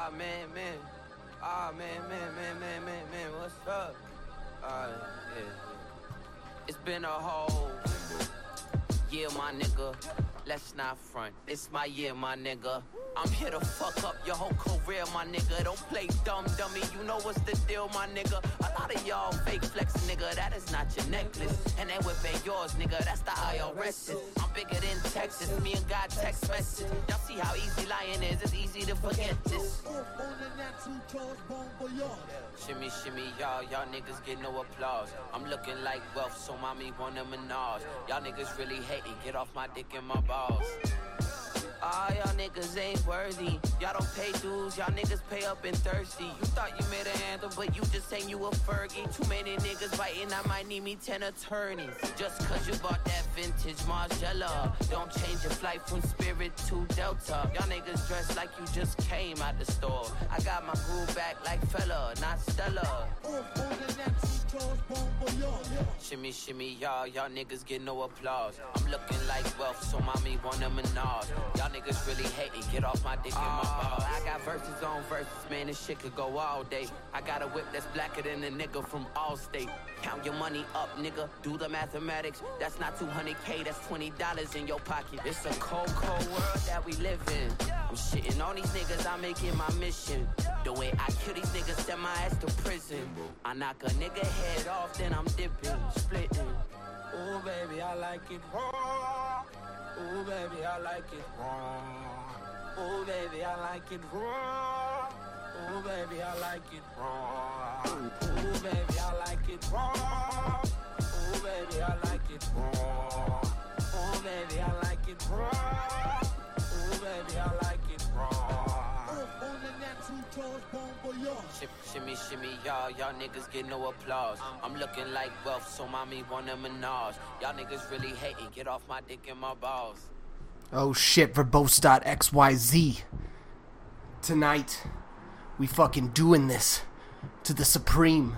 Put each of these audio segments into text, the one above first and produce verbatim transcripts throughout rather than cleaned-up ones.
Ah, man, man. Ah, man, man, man, man, man, man. What's up? Uh, yeah, yeah. It's been a whole year, my nigga. Let's not front. It's my year, my nigga. I'm here to fuck up your whole career, my nigga. Don't play dumb, dummy. You know what's the deal, my nigga. A lot of y'all fake flex, nigga. That is not your necklace. And that whip ain't yours, nigga. That's the I R S. I'm bigger than Texas. Me and God text message. Y'all see how easy lying is. It's easy to forget this. Shimmy, shimmy, y'all. Y'all niggas get no applause. I'm looking like wealth, so mommy want a menage. Y'all niggas really hating. Get off my dick and my balls. Ah, y'all niggas ain't worthy. Y'all don't pay dues, y'all niggas pay up and thirsty. You thought you made an anthem, but you just saying you a Fergie. Too many niggas biting, I might need me ten attorneys. Just cause you bought that vintage Margiela. Don't change your flight from Spirit to Delta. Y'all niggas dressed like you just came out the store. I got my groove back like fella, not Stella. Shimmy, shimmy, y'all, y'all niggas get no applause. I'm looking like wealth, so mommy want a menage. Y'all niggas really hating, get off my dick and my balls. I got verses on verses, man, this shit could go all day. I got a whip that's blacker than a nigga from Allstate. Count your money up, nigga, do the mathematics. That's not two hundred K, that's twenty dollars in your pocket. It's a cold, cold world that we live in. I'm shitting on these niggas, I make it my mission. The way I kill these niggas, send my ass to prison. I knock a nigga head off, then I'm dipping, splitting. Ooh, baby, I like it raw. Ooh, baby, I like it raw. Ooh, baby, I like it raw. Ooh, baby, I like it raw. Ooh, baby, I like it raw. Ooh, baby, I like it raw. Ooh, baby, I like it raw. Ooh, baby, I like it raw. Shimmy, shimmy, y'all, y'all niggas get no applause. I'm looking like wealth, so mommy want a menage. Y'all niggas really hating, get off my dick and my balls. Oh shit, verbose dot X Y Z. Tonight, we fucking doing this to the supreme.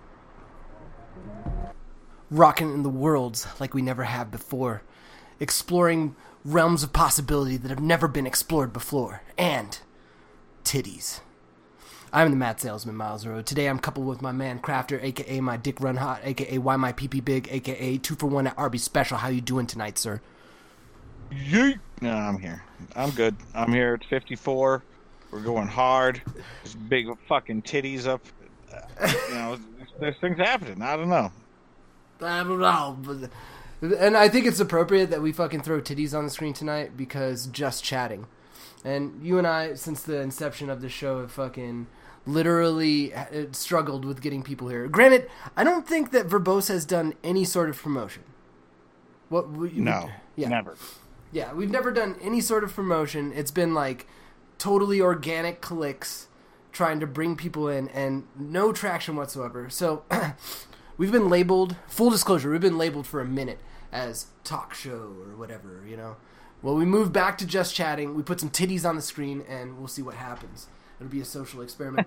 Rocking in the worlds like we never have before. Exploring realms of possibility that have never been explored before. And titties. I'm the Mad Salesman, Miles Road. Today I'm coupled with my man Crafter, aka my Dick Run Hot, aka Why My Pee Pee Big, aka two for one at Arby's Special. How you doing tonight, sir? Yeet. No, I'm here. I'm good. I'm here at fifty-four. We're going hard. There's big fucking titties up. Uh, you know, there's things happening. I don't know. I don't know. But, and I think it's appropriate that we fucking throw titties on the screen tonight because just chatting. And you and I, since the inception of the show, have fucking literally struggled with getting people here. Granted, I don't think that Verbose has done any sort of promotion. What? We, no, we, yeah. never. Yeah, we've never done any sort of promotion. It's been like totally organic clicks trying to bring people in and no traction whatsoever. So we've been labeled, full disclosure, we've been labeled for a minute as talk show or whatever, you know. Well, we moved back to just chatting. We put some titties on the screen, and we'll see what happens. It'll be a social experiment.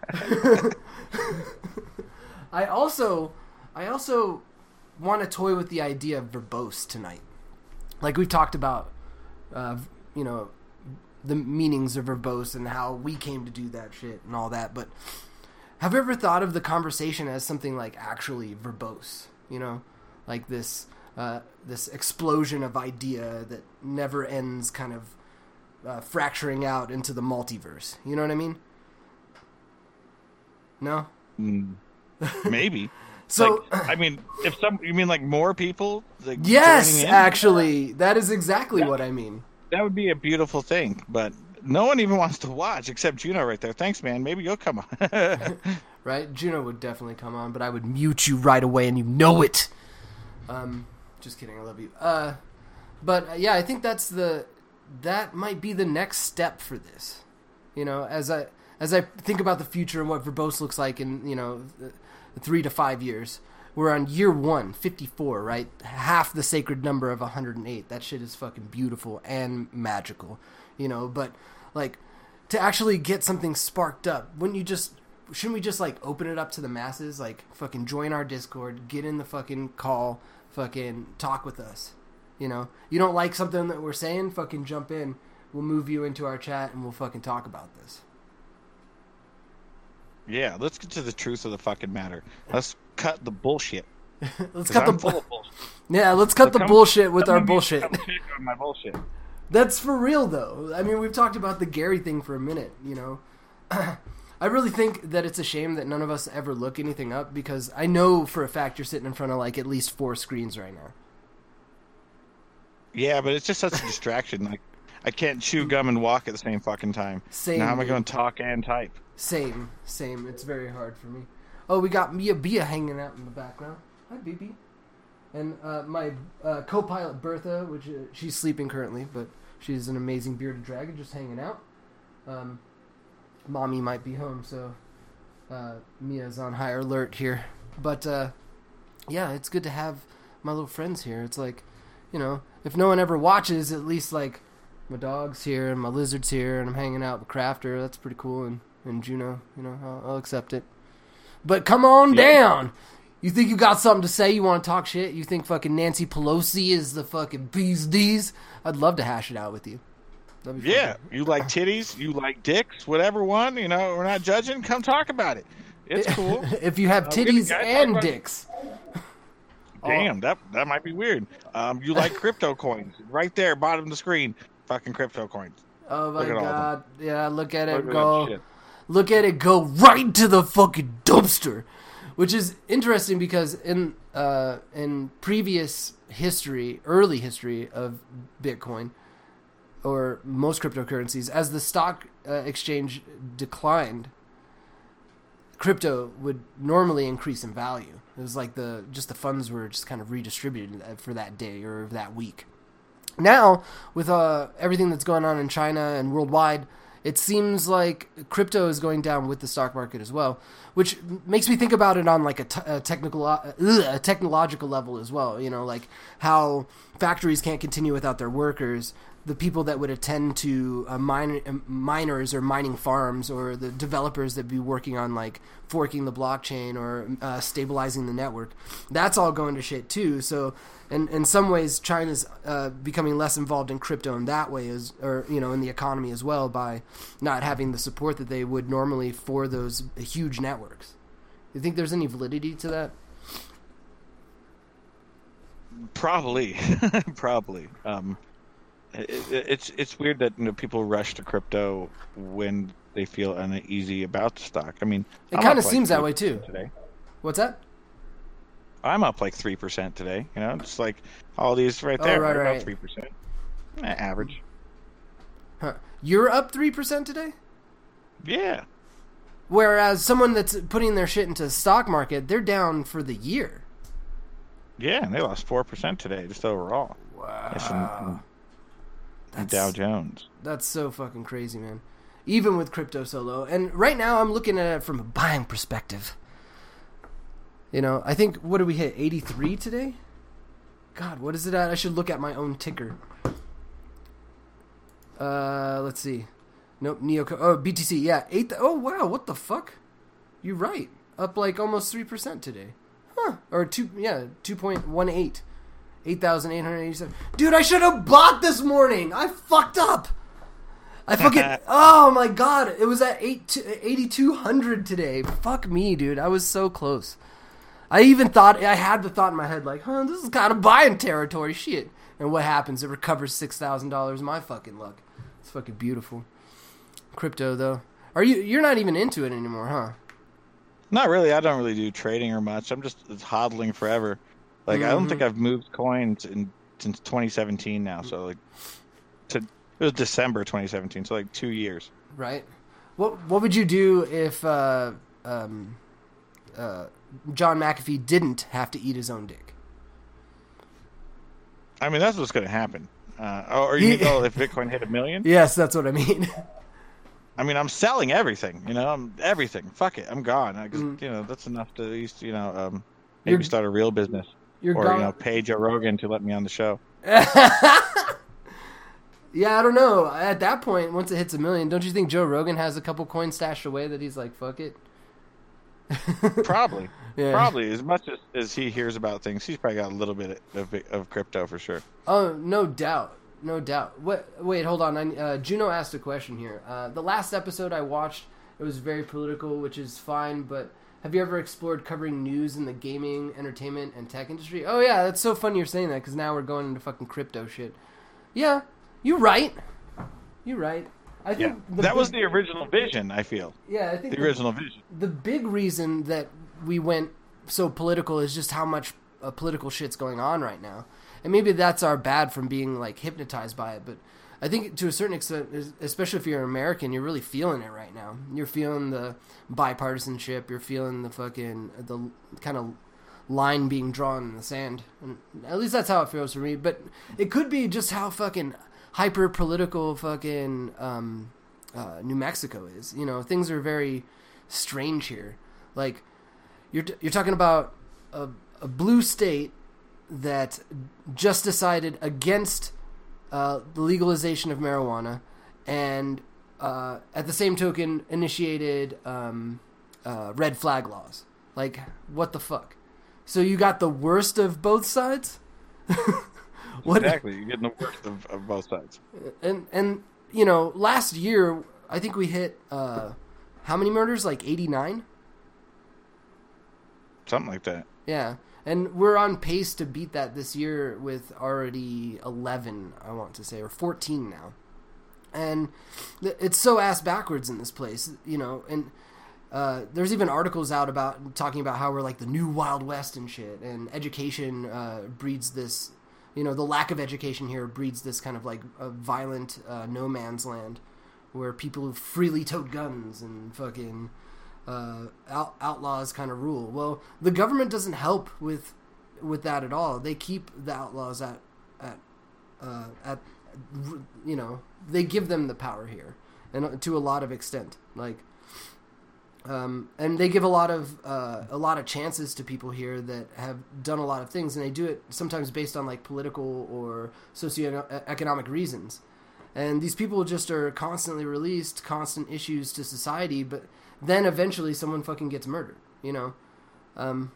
I also, I also want to toy with the idea of verbose tonight. Like we've talked about, uh, you know, the meanings of verbose and how we came to do that shit and all that. But have you ever thought of the conversation as something like actually verbose? You know, like this. Uh, this explosion of idea that never ends, kind of uh, fracturing out into the multiverse. You know what I mean? No? Mm, maybe. So, like, I mean, if some, you mean like more people? Like, yes, actually, that is exactly that, what I mean. That would be a beautiful thing, but no one even wants to watch except Juno right there. Thanks, man. Maybe you'll come on. Right? Juno would definitely come on, but I would mute you right away, and you know it. Um... Just kidding, I love you. Uh, but uh, yeah, I think that's the that might be the next step for this. You know, as I as I think about the future and what verbose looks like in, you know, three to five years. We're on year one, fifty-four, right? Half the sacred number of one hundred eight. That shit is fucking beautiful and magical, you know. But like, to actually get something sparked up, wouldn't you just? Shouldn't we just like open it up to the masses? Like, fucking join our Discord, get in the fucking call. Fucking talk with us, you know. You don't like something that we're saying? Fucking jump in. We'll move you into our chat and we'll fucking talk about this. Yeah, let's get to the truth of the fucking matter. Let's cut the bullshit. Let's 'Cause cut I'm the full of bullshit. yeah. Let's cut So the come- bullshit with come our on, bullshit. come check on my bullshit. That's for real, though. I mean, we've talked about the Gary thing for a minute, you know. I really think that it's a shame that none of us ever look anything up, because I know for a fact you're sitting in front of, like, at least four screens right now. Yeah, but it's just such a distraction. Like, I can't chew gum and walk at the same fucking time. Same. Now how am I dude. going to talk and type? Same, same. It's very hard for me. Oh, we got Mia Bia hanging out in the background. Hi, B B. And uh, my uh, co-pilot Bertha, which uh, she's sleeping currently, but she's an amazing bearded dragon just hanging out. Um, mommy might be home, so uh, Mia's on high alert here. But uh, yeah, it's good to have my little friends here. It's like, you know, if no one ever watches, at least like my dog's here and my lizard's here, and I'm hanging out with Crafter. That's pretty cool. And, and Juno, you know, I'll, I'll accept it. But come on Yeah. down. You think you got something to say? You want to talk shit? You think fucking Nancy Pelosi is the fucking bee's D's? I'd love to hash it out with you. That'd be fun. Yeah, you like titties, you like dicks, whatever one, you know, we're not judging. Come talk about it. It's cool. If you have Uh, we're gonna titties guys talk and about- dicks. Damn, that that might be weird. Um, you like crypto coins. Right there, bottom of the screen. Fucking crypto coins. Oh my Look at all of them. god. Yeah, look at it Look at that go. shit. Look at it go right to the fucking dumpster. Which is interesting because in uh, in previous history, early history of Bitcoin, or most cryptocurrencies, as the stock uh, exchange declined, crypto would normally increase in value. It was like the just the funds were just kind of redistributed for that day or that week. Now, with uh, everything that's going on in China and worldwide, it seems like crypto is going down with the stock market as well, which makes me think about it on like a, t- a technical, uh, a technological level as well. You know, like how factories can't continue without their workers. The people that would attend to uh, mine, uh, miners or mining farms, or the developers that be working on like forking the blockchain or uh, stabilizing the network, that's all going to shit too. So, in in some ways, China's uh, becoming less involved in crypto in that way, as or you know, in the economy as well, by not having the support that they would normally for those huge networks. You think there's any validity to that? Probably, probably. Um, it, it, it's it's weird that you know people rush to crypto when they feel uneasy about the stock. I mean, It I'm kind up of seems that way three too. percent today. What's that? I'm up like three percent today. You know, it's like all these right Oh, there, right, right, right. about three percent, average. Huh. You're up three percent today? Yeah, Whereas someone that's putting their shit into the stock market, they're down for the year. yeah, and they lost four percent today, just overall. That's in- in- in That's, Dow Jones. that's so fucking crazy, man. Even with crypto so low. And right now I'm looking at it from a buying perspective. You know, I think, what did we hit, eighty-three today? God, what is it at? I should look at my own ticker. Uh, let's see. Nope, Neoco. Oh, B T C, yeah. Eight. Oh, wow, what the fuck? You're right. Up like almost three percent today. Huh. Or two, yeah, two point one eight. eight thousand eight hundred eighty-seven. Dude, I should have bought this morning. I fucked up. I fucking, oh my god. It was at eighty-two hundred today. Fuck me, dude. I was so close. I even thought, I had the thought in my head, like, huh, this is kind of buying territory, shit. And what happens? It recovers six thousand dollars. My fucking luck. It's fucking beautiful. Crypto, though. Are you, you're not even into it anymore, huh? Not really. I don't really do trading or much. I'm just hodling forever. Like I don't Mhm. think I've moved coins in since twenty seventeen now. So like, to it was December twenty seventeen. So like two years. Right. What What would you do if uh, um, uh, John McAfee didn't have to eat his own dick? I mean, that's what's going to happen. Uh, or you He- know, if Bitcoin hit a million. Yes, that's what I mean. I mean, I'm selling everything. You know, I'm everything. Fuck it, I'm gone. I, 'cause, Mhm. You know, that's enough to at least you know um, maybe You're- start a real business You're or gone. you know pay Joe Rogan to let me on the show. Yeah, I don't know. At that point, once it hits a million, don't you think Joe Rogan has a couple coins stashed away that he's like, fuck it? Probably. Yeah. Probably as much as, as he hears about things, he's probably got a little bit of, of crypto for sure. Oh, no doubt. No doubt. What? Wait, hold on. I, uh, Juno asked a question here. Uh, the last episode I watched, It was very political, which is fine, but have you ever explored covering news in the gaming, entertainment, and tech industry? Oh, yeah, that's so funny you're saying that, because now we're going into fucking crypto shit. Yeah, you're right. You're right. I think yeah, the that big, was the original vision, I feel. Yeah, I think the original the, vision. The big reason that we went so political is just how much uh, political shit's going on right now. And maybe that's our bad from being, like, hypnotized by it, but I think to a certain extent, especially if you're American, you're really feeling it right now. You're feeling the bipartisanship. You're feeling the fucking, the kind of line being drawn in the sand. And at least that's how it feels for me. But it could be just how fucking hyper-political fucking um, uh, New Mexico is. You know, things are very strange here. Like, you're, you're talking about a, a blue state that just decided against Uh, the legalization of marijuana, and uh, at the same token initiated um, uh, red flag laws. Like, what the fuck? So you got the worst of both sides? What? Exactly, you're getting the worst of, of both sides. And, and, you know, last year, I think we hit, uh, how many murders? Like eighty-nine? Something like that. Yeah. And we're on pace to beat that this year with already eleven, I want to say, or fourteen now. And it's so ass backwards in this place, you know. And uh, there's even articles out about talking about how we're like the new Wild West and shit. And education uh, breeds this, you know, the lack of education here breeds this kind of like a violent uh, no man's land where people freely tote guns and fucking... Uh, out, outlaws kind of rule. Well, the government doesn't help with with that at all. They keep the outlaws at at uh, at you know, they give them the power here, and to a lot of extent, like, um, and they give a lot of uh, a lot of chances to people here that have done a lot of things, and they do it sometimes based on like political or socioeconomic reasons. And these people just are constantly released, constant issues to society, but then eventually someone fucking gets murdered, you know? Um,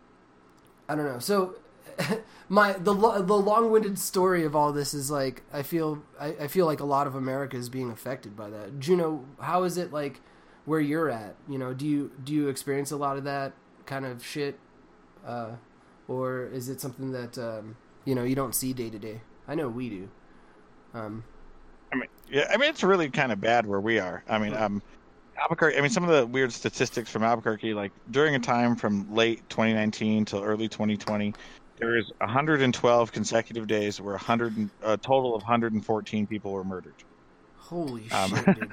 I don't know. So my the the long-winded story of all this is like, I feel I, I feel like a lot of America is being affected by that. Juno, how is it like where you're at? You know, do you do you experience a lot of that kind of shit? Uh, or is it something that, um, you know, you don't see day to day? I know we do. Um I mean, yeah, I mean, it's really kind of bad where we are. I mean, um, Albuquerque, I mean, some of the weird statistics from Albuquerque, like during a time from late twenty nineteen till early twenty twenty, there is one hundred twelve consecutive days where one hundred, a total of one hundred fourteen people were murdered. Holy um, shit, dude.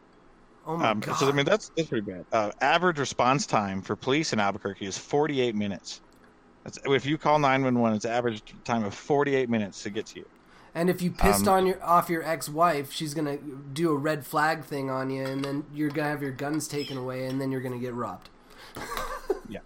Oh my um, God. So, I mean, that's, that's pretty bad. Uh, average response time for police in Albuquerque is forty-eight minutes. That's, if you call nine one one, it's average time of forty-eight minutes to get to you. And if you pissed um, on your off your ex-wife, she's gonna do a red flag thing on you, and then you're gonna have your guns taken away, and then you're gonna get robbed. Yeah,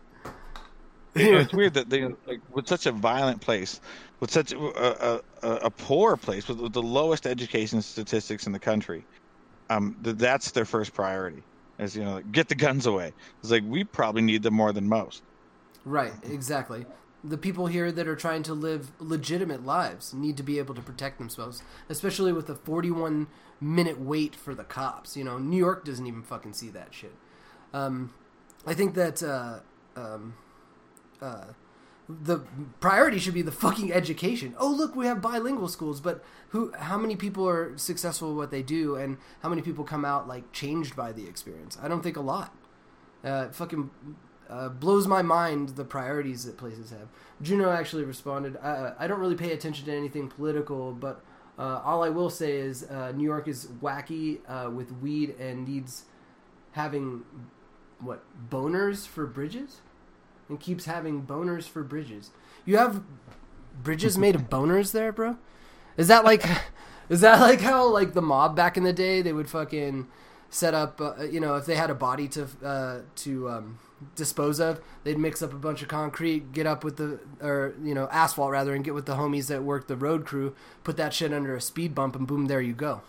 it, it's weird that they, like, with such a violent place, with such a, a, a, a poor place, with, with the lowest education statistics in the country, um, that that's their first priority. Is, you know, like, get the guns away. It's like, we probably need them more than most. Right, exactly. The people here that are trying to live legitimate lives need to be able to protect themselves, especially with a forty-one minute wait for the cops. You know, New York doesn't even fucking see that shit. Um, I think that uh, um, uh, the priority should be the fucking education. Oh, look, we have bilingual schools, but who? How many people are successful at what they do, and how many people come out like changed by the experience? I don't think a lot. Uh, fucking. Uh, blows my mind the priorities that places have. Juno actually responded, uh, I don't really pay attention to anything political, but uh, all I will say is uh, New York is wacky uh, with weed and needs having, what, boners for bridges? And keeps having boners for bridges. You have bridges made of boners there, bro? Is that like, is that like how like the mob back in the day, they would fucking set up, uh, you know, if they had a body to, uh, to, um, dispose of, they'd mix up a bunch of concrete, get up with the, or, you know, asphalt rather, and get with the homies that work the road crew, put that shit under a speed bump, and boom, there you go.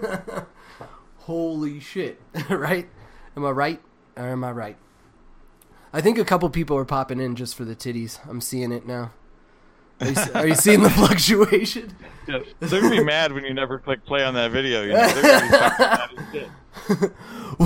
Holy shit. Right? Am I right? Or am I right? I think a couple people are popping in just for the titties. I'm seeing it now. Are you, are you seeing the fluctuation? Yeah, they're gonna be mad when you never click play on that video. You know? They're gonna be fucking mad as shit. What?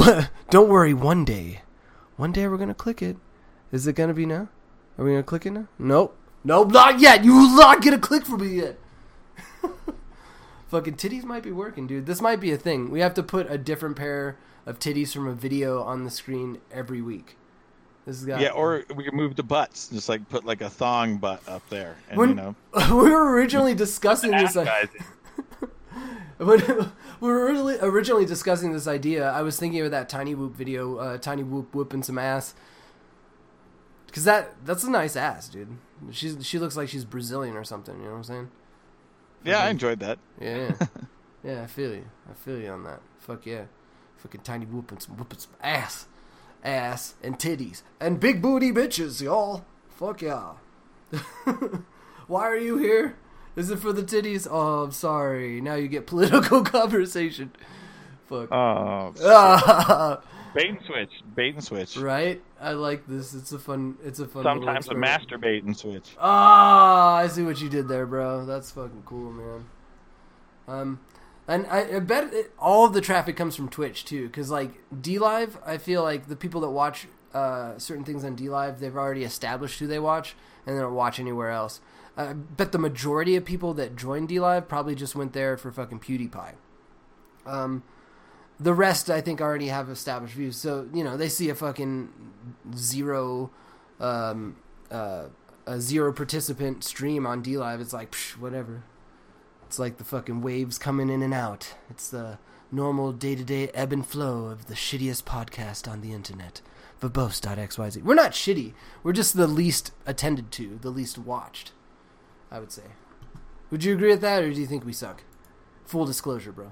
Don't worry, one day. One day we're going to click it. Is it going to be now? Are we going to click it now? Nope. Nope, not yet. You will not get a click from me yet. Fucking titties might be working, dude. This might be a thing. We have to put a different pair of titties from a video on the screen every week. This is got Yeah, or we can move the butts. Just like put like a thong butt up there. And, when, you know. we were originally discussing this. Guys. When we were originally, originally discussing this idea, I was thinking of that Tiny Whoop video, uh, Tiny Whoop whooping some ass. Because that, that's a nice ass, dude. She's She looks like she's Brazilian or something, you know what I'm saying? Yeah, I enjoyed that. Yeah, yeah. Yeah, I feel you. I feel you on that. Fuck yeah. Fucking Tiny whooping some, whooping some ass. Ass and titties. And big booty bitches, y'all. Fuck yeah. Why are you here? Is it for the titties? Oh, I'm sorry. Now you get political conversation. Fuck. Oh. Bait and switch. Bait and switch. Right? I like this. It's a fun. It's a fun. Sometimes a masturbate and switch. Ah, I see what you did there, bro. That's fucking cool, man. Um, and I, I bet it, all of the traffic comes from Twitch too, because like D Live, I feel like the people that watch uh certain things on D Live, they've already established who they watch, and they don't watch anywhere else. I bet the majority of people that join D Live probably just went there for fucking PewDiePie. Um. The rest, I think, already have established views. So, you know, they see a fucking zero, um, uh, a zero participant stream on D Live. It's like, psh, whatever. It's like the fucking waves coming in and out. It's the normal day-to-day ebb and flow of the shittiest podcast on the internet. verbose dot x y z. We're not shitty. We're just the least attended to, the least watched, I would say. Would you agree with that, or do you think we suck? Full disclosure, bro.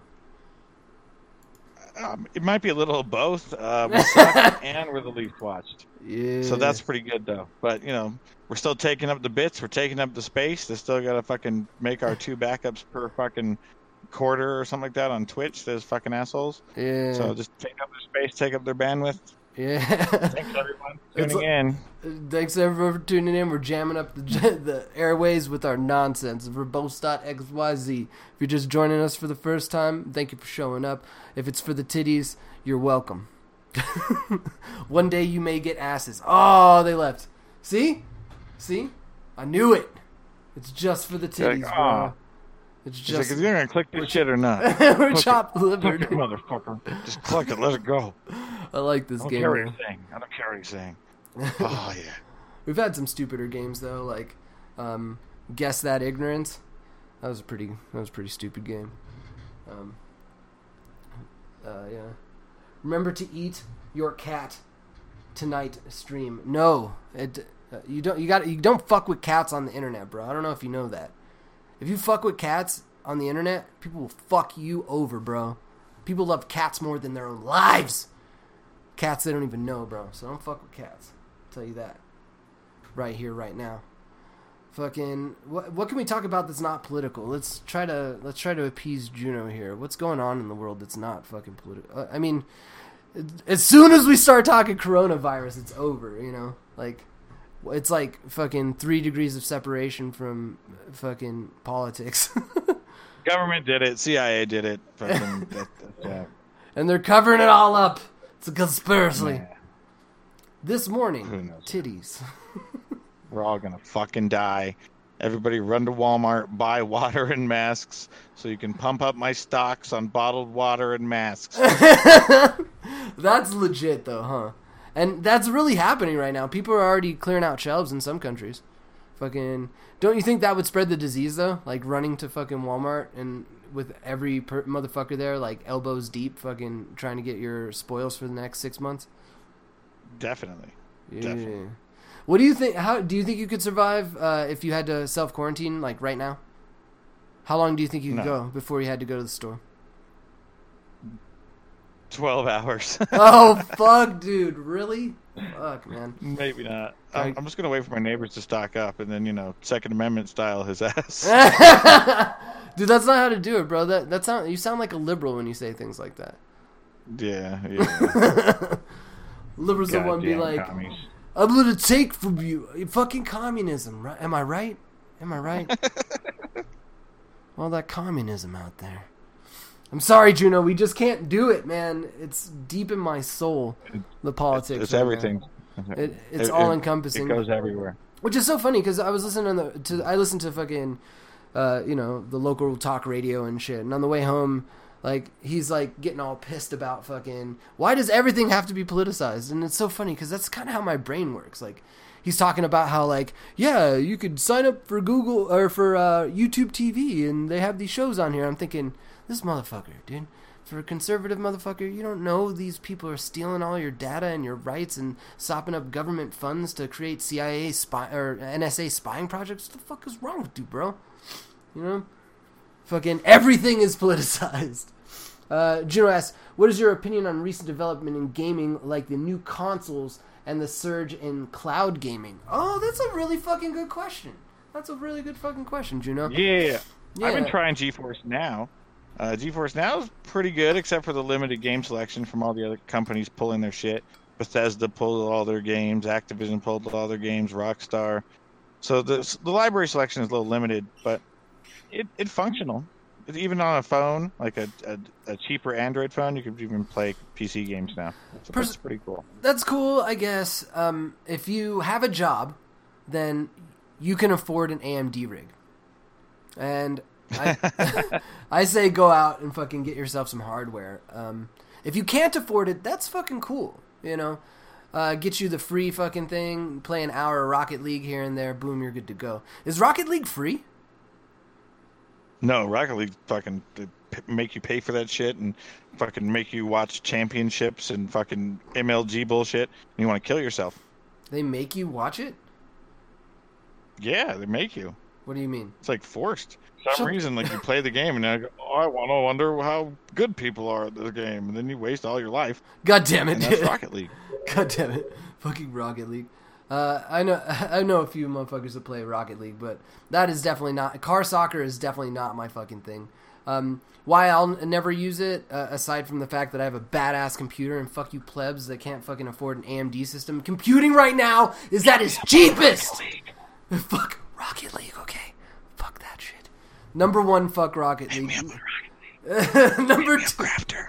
Um, it might be a little of both. Uh, we suck and we're the least watched. Yeah. So that's pretty good, though. But, you know, we're still taking up the bits. We're taking up the space. They still got to fucking make our two backups per fucking quarter or something like that on Twitch. Those fucking assholes. Yeah. So just take up their space, take up their bandwidth. Yeah. Thanks, everyone, for tuning like, in. Thanks, everyone, for tuning in. We're jamming up the the airways with our nonsense. verbose dot x y z. If you're just joining us for the first time, thank you for showing up. If it's for the titties, you're welcome. One day you may get asses. Oh, they left. See? See? I knew it. It's just for the titties, like, bro. oh. It's She's just... like, is you going to click this shit or not? We're click chopped it. livered. Click it, motherfucker. Just click it. Let it go. I like this I don't game. care what you're saying. I don't care what you're saying. Oh, yeah. We've had some stupider games though, like um, Guess That Ignorance. That was a pretty that was a pretty stupid game. Um, uh, yeah. Remember to eat your cat tonight. Stream. No, it, uh, you don't. You got. You don't fuck with cats on the internet, bro. I don't know if you know that. If you fuck with cats on the internet, people will fuck you over, bro. People love cats more than their own lives. Cats they don't even know, bro. So don't fuck with cats. I'll tell you that. Right here, right now. Fucking what what can we talk about that's not political? Let's try to let's try to appease Juno here. What's going on in the world that's not fucking political? Uh, I mean, as soon as we start talking coronavirus, it's over, you know? Like it's like fucking three degrees of separation from fucking politics. Government did it. C I A did it. Fucking, that, that, that. And they're covering it all up. It's a conspiracy. Yeah. This morning, Who knows? titties. We're all gonna fucking die. Everybody run to Walmart, buy water and masks so you can pump up my stocks on bottled water and masks. That's legit though, huh? And that's really happening right now. People are already clearing out shelves in some countries. Fucking, don't you think that would spread the disease though? Like running to fucking Walmart and with every per- motherfucker there, like elbows deep, fucking trying to get your spoils for the next six months. Definitely. Yeah. Definitely. What do you think? How do you think you could survive uh, if you had to self quarantine like right now? How long do you think you could No. go before you had to go to the store? Twelve hours. Oh fuck, dude! Really? Fuck, man. Maybe not. I- I'm, I'm just gonna wait for my neighbors to stock up, and then you know, Second Amendment style his ass. Dude, that's not how to do it, bro. That that sound you sound like a liberal when you say things like that. Yeah, yeah. Liberals will one be Goddamn like, commies. "I'm gonna take from you fucking communism." Right? Am I right? Am I right? All that communism out there. I'm sorry, Juno. We just can't do it, man. It's deep in my soul. The politics. It's, it's right everything. It, it's it, all it, encompassing. It goes everywhere. Which is so funny because I was listening to, the, to I listened to fucking, uh, you know, the local talk radio and shit. And on the way home, like he's like getting all pissed about fucking why does everything have to be politicized? And it's so funny because that's kind of how my brain works. Like he's talking about how like yeah, you could sign up for Google or for uh, YouTube T V and they have these shows on here. I'm thinking this motherfucker, dude. For a conservative motherfucker, you don't know these people are stealing all your data and your rights and sopping up government funds to create C I A spy or N S A spying projects. What the fuck is wrong with you, bro? You know, fucking everything is politicized. Uh, Juno asks, "What is your opinion on recent development in gaming, like the new consoles and the surge in cloud gaming?" Oh, that's a really fucking good question. That's a really good fucking question, Juno. Yeah, yeah. I've been trying GeForce Now. Uh, GeForce Now is pretty good, except for the limited game selection from all the other companies pulling their shit. Bethesda pulled all their games, Activision pulled all their games, Rockstar. So the the library selection is a little limited, but it it's functional. It's even on a phone, like a, a, a cheaper Android phone, you could even play P C games now. So Pers- that's pretty cool. That's cool, I guess. Um, if you have a job, then you can afford an A M D rig. And I, I say go out and fucking get yourself some hardware. Um, if you can't afford it, that's fucking cool. You know, uh, get you the free fucking thing, play an hour of Rocket League here and there, boom, you're good to go. Is Rocket League free? No, Rocket League fucking make you pay for that shit and fucking make you watch championships and fucking M L G bullshit. And you want to kill yourself. They make you watch it? Yeah, they make you. What do you mean? It's like forced. For some Shut- reason, like you play the game and I go, oh, I want to wonder how good people are at the game, and then you waste all your life. God damn it! And that's Rocket League. God damn it! Fucking Rocket League. Uh, I know, I know a few motherfuckers that play Rocket League, but that is definitely not car soccer. Is definitely not my fucking thing. Um, why I'll never use it, uh, aside from the fact that I have a badass computer and fuck you plebs that can't fucking afford an A M D system. Computing right now is at its cheapest. Fuck Rocket League, okay? Fuck that shit. Number one, fuck Rocket League. Number two,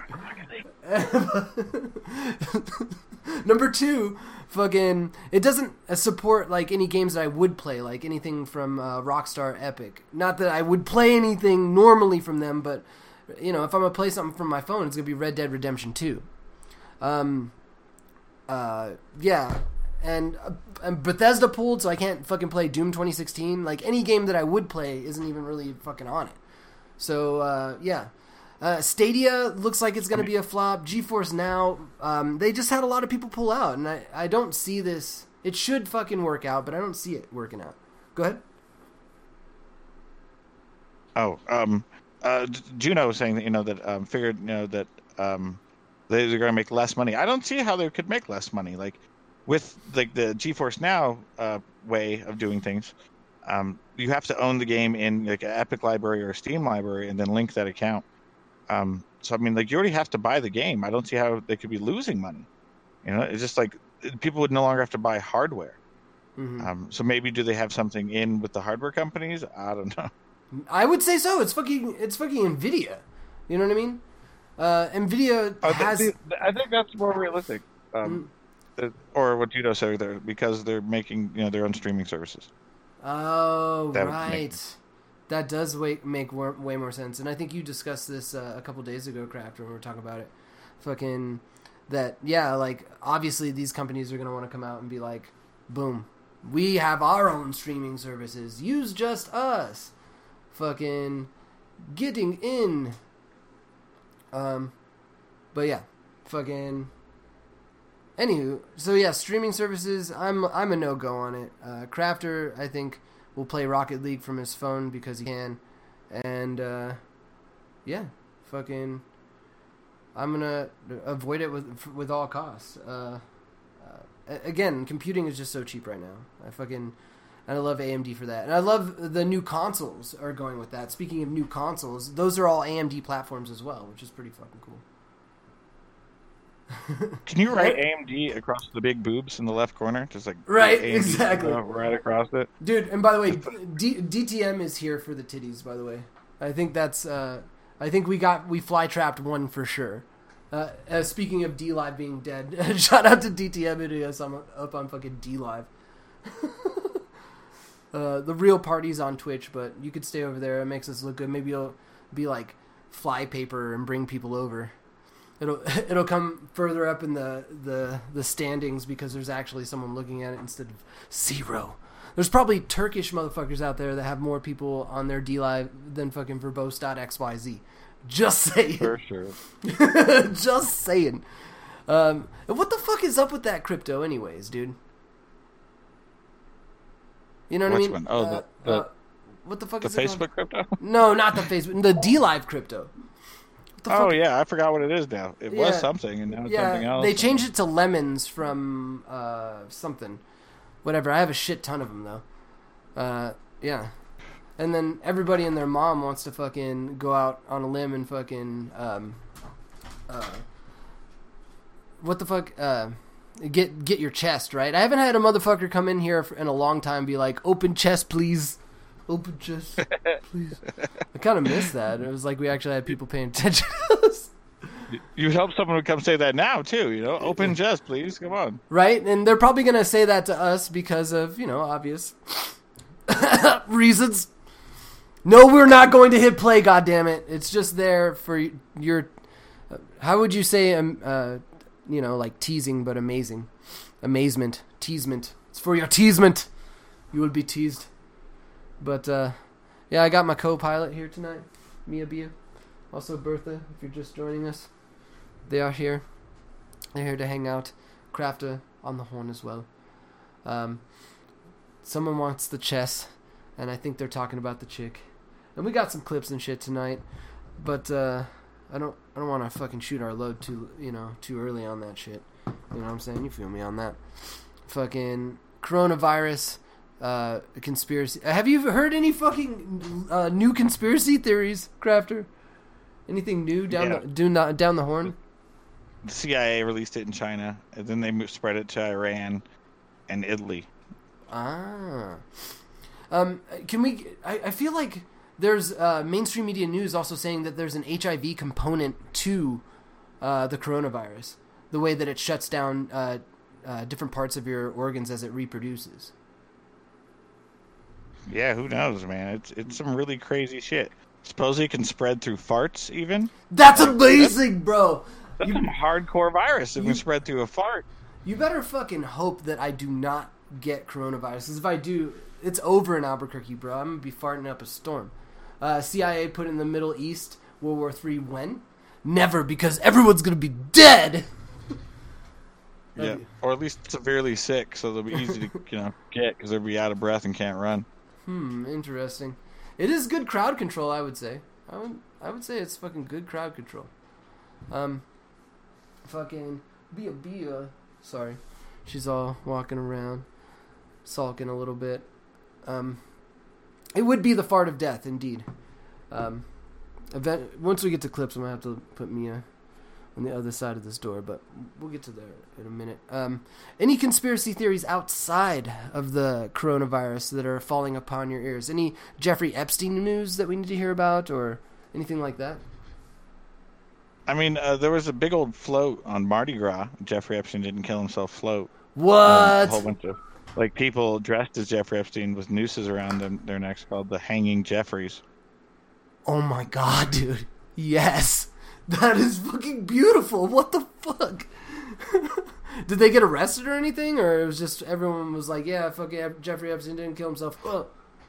Number two, fucking, it doesn't support like any games that I would play, like anything from uh, Rockstar Epic. Not that I would play anything normally from them, but you know, if I'm gonna play something from my phone, it's gonna be Red Dead Redemption two. Um, uh, yeah. And, uh, and Bethesda pulled, so I can't fucking play Doom twenty sixteen. Like, any game that I would play isn't even really fucking on it. So, uh, yeah. Uh, Stadia looks like it's going to be a flop. GeForce Now, um, they just had a lot of people pull out, and I, I don't see this. It should fucking work out, but I don't see it working out. Go ahead. Oh, um, uh, Juno was saying that, you know, that, um, figured, you know, that, um, they're going to make less money. I don't see how they could make less money. Like, with like the GeForce Now uh, way of doing things, um, you have to own the game in like an Epic library or a Steam library, and then link that account. Um, so I mean, like you already have to buy the game. I don't see how they could be losing money. You know, it's just like people would no longer have to buy hardware. Mm-hmm. Um, so maybe do they have something in with the hardware companies? I don't know. I would say so. It's fucking it's fucking Nvidia. You know what I mean? Uh, Nvidia Oh, has. the, the, I think that's more realistic. Um, Mm. Or what Judo said there, because they're making you know their own streaming services. Oh, That would right. make- That does way, make war, way more sense. And I think you discussed this uh, a couple days ago, Craft, when we were talking about it. Fucking, that, yeah, like, obviously these companies are going to want to come out and be like, boom, we have our own streaming services. Use just us. Fucking getting in. Um, but yeah, fucking... Anywho, so yeah, streaming services, I'm I'm a no-go on it. Uh, Crafter, I think, will play Rocket League from his phone because he can. And, uh, yeah, fucking, I'm gonna avoid it with with all costs. Uh, uh, again, computing is just so cheap right now. I fucking, and I love A M D for that. And I love the new consoles are going with that. Speaking of new consoles, those are all A M D platforms as well, which is pretty fucking cool. Can you write A M D across the big boobs in the left corner? Just like Right, A M D exactly. right across it. Dude, and by the way, D- DTM is here for the titties, by the way. I think that's, uh, I think we got we fly trapped one for sure. Uh, uh, speaking of D Live being dead, shout out to D T M hitting us on, up on fucking D Live. uh, the real party's on Twitch, but you could stay over there. It makes us look good. Maybe you'll be like fly paper and bring people over. It'll it'll come further up in the, the, the standings because there's actually someone looking at it instead of zero. There's probably Turkish motherfuckers out there that have more people on their D Live than fucking verbose dot x y z. Just saying. For sure. Just saying. Um, and what the fuck is up with that crypto anyways, dude? You know what Which I mean? one? Oh, uh, the, the, uh, what the fuck the is it Facebook called? crypto? No, not the Facebook. The D Live crypto. What the Oh, fuck? yeah. I forgot what it is now. It Yeah. was something, and now it's Yeah, something else. they changed it to lemons from uh, something. Whatever. I have a shit ton of them, though. Uh, yeah. And then everybody and their mom wants to fucking go out on a limb and fucking, um, uh, what the fuck, uh, get get your chest, right? I haven't had a motherfucker come in here for, in a long time and be like, open chest, please. Open chest, please. I kind of miss that. It was like we actually had people paying attention to us. You'd hope someone would come say that now, too, you know? Open chest, please. Come on. Right? And they're probably going to say that to us because of, you know, obvious reasons. No, we're not going to hit play, goddammit. It's just there for your, uh, how would you say, um, uh, you know, like teasing, but amazing. Amazement. Teasement. It's for your teasement. You will be teased. But, uh, yeah, I got my co-pilot here tonight, Mia Bia. Also Bertha, if you're just joining us. They are here. They're here to hang out. Crafta on the horn as well. Um, someone wants the chess, and I think they're talking about the chick. And we got some clips and shit tonight, but uh, I don't I don't want to fucking shoot our load too you know too early on that shit. You know what I'm saying? You feel me on that? Fucking coronavirus, uh, conspiracy. Have you heard any fucking uh, new conspiracy theories, Crafter? Anything new down Yeah. the do not down the horn? The C I A released it in China, and then they moved, spread it to Iran and Italy. Ah. Um, can we? I, I feel like there's uh, mainstream media news also saying that there's an H I V component to uh, the coronavirus, the way that it shuts down uh, uh, different parts of your organs as it reproduces. Yeah, who knows, man? It's it's some really crazy shit. Supposedly it can spread through farts, even. That's amazing, bro. That's You, some hardcore virus that you- can spread through a fart. you better fucking hope that I do not get coronavirus. Because if I do, it's over in Albuquerque, bro. I'm gonna be farting up a storm. Uh, C I A put in the Middle East World War Three when? Never, because everyone's gonna be dead. Yeah, or at least severely sick, so they'll be easy to you know get because they'll be out of breath and can't run. Hmm, interesting. It is good crowd control, I would say. I would, I would say it's fucking good crowd control. Um, fucking Bia Bia. Sorry, she's all walking around, sulking a little bit. Um, it would be the fart of death, indeed. Um, event, once we get to clips, I'm gonna have to put Mia on the other side of this door, but we'll get to there in a minute. Um, any conspiracy theories outside of the coronavirus that are falling upon your ears? Any Jeffrey Epstein news that we need to hear about, or anything like that? I mean, uh, there was a big old float on Mardi Gras. Jeffrey Epstein didn't kill himself. Float. What? Um, a whole bunch of like people dressed as Jeffrey Epstein with nooses around them, their necks, called the Hanging Jeffries. Oh my god, dude. Yes. That is fucking beautiful. What the fuck? Did they get arrested or anything? Or it was just everyone was like, yeah, fuck yeah, Jeffrey Epstein didn't kill himself. Oh.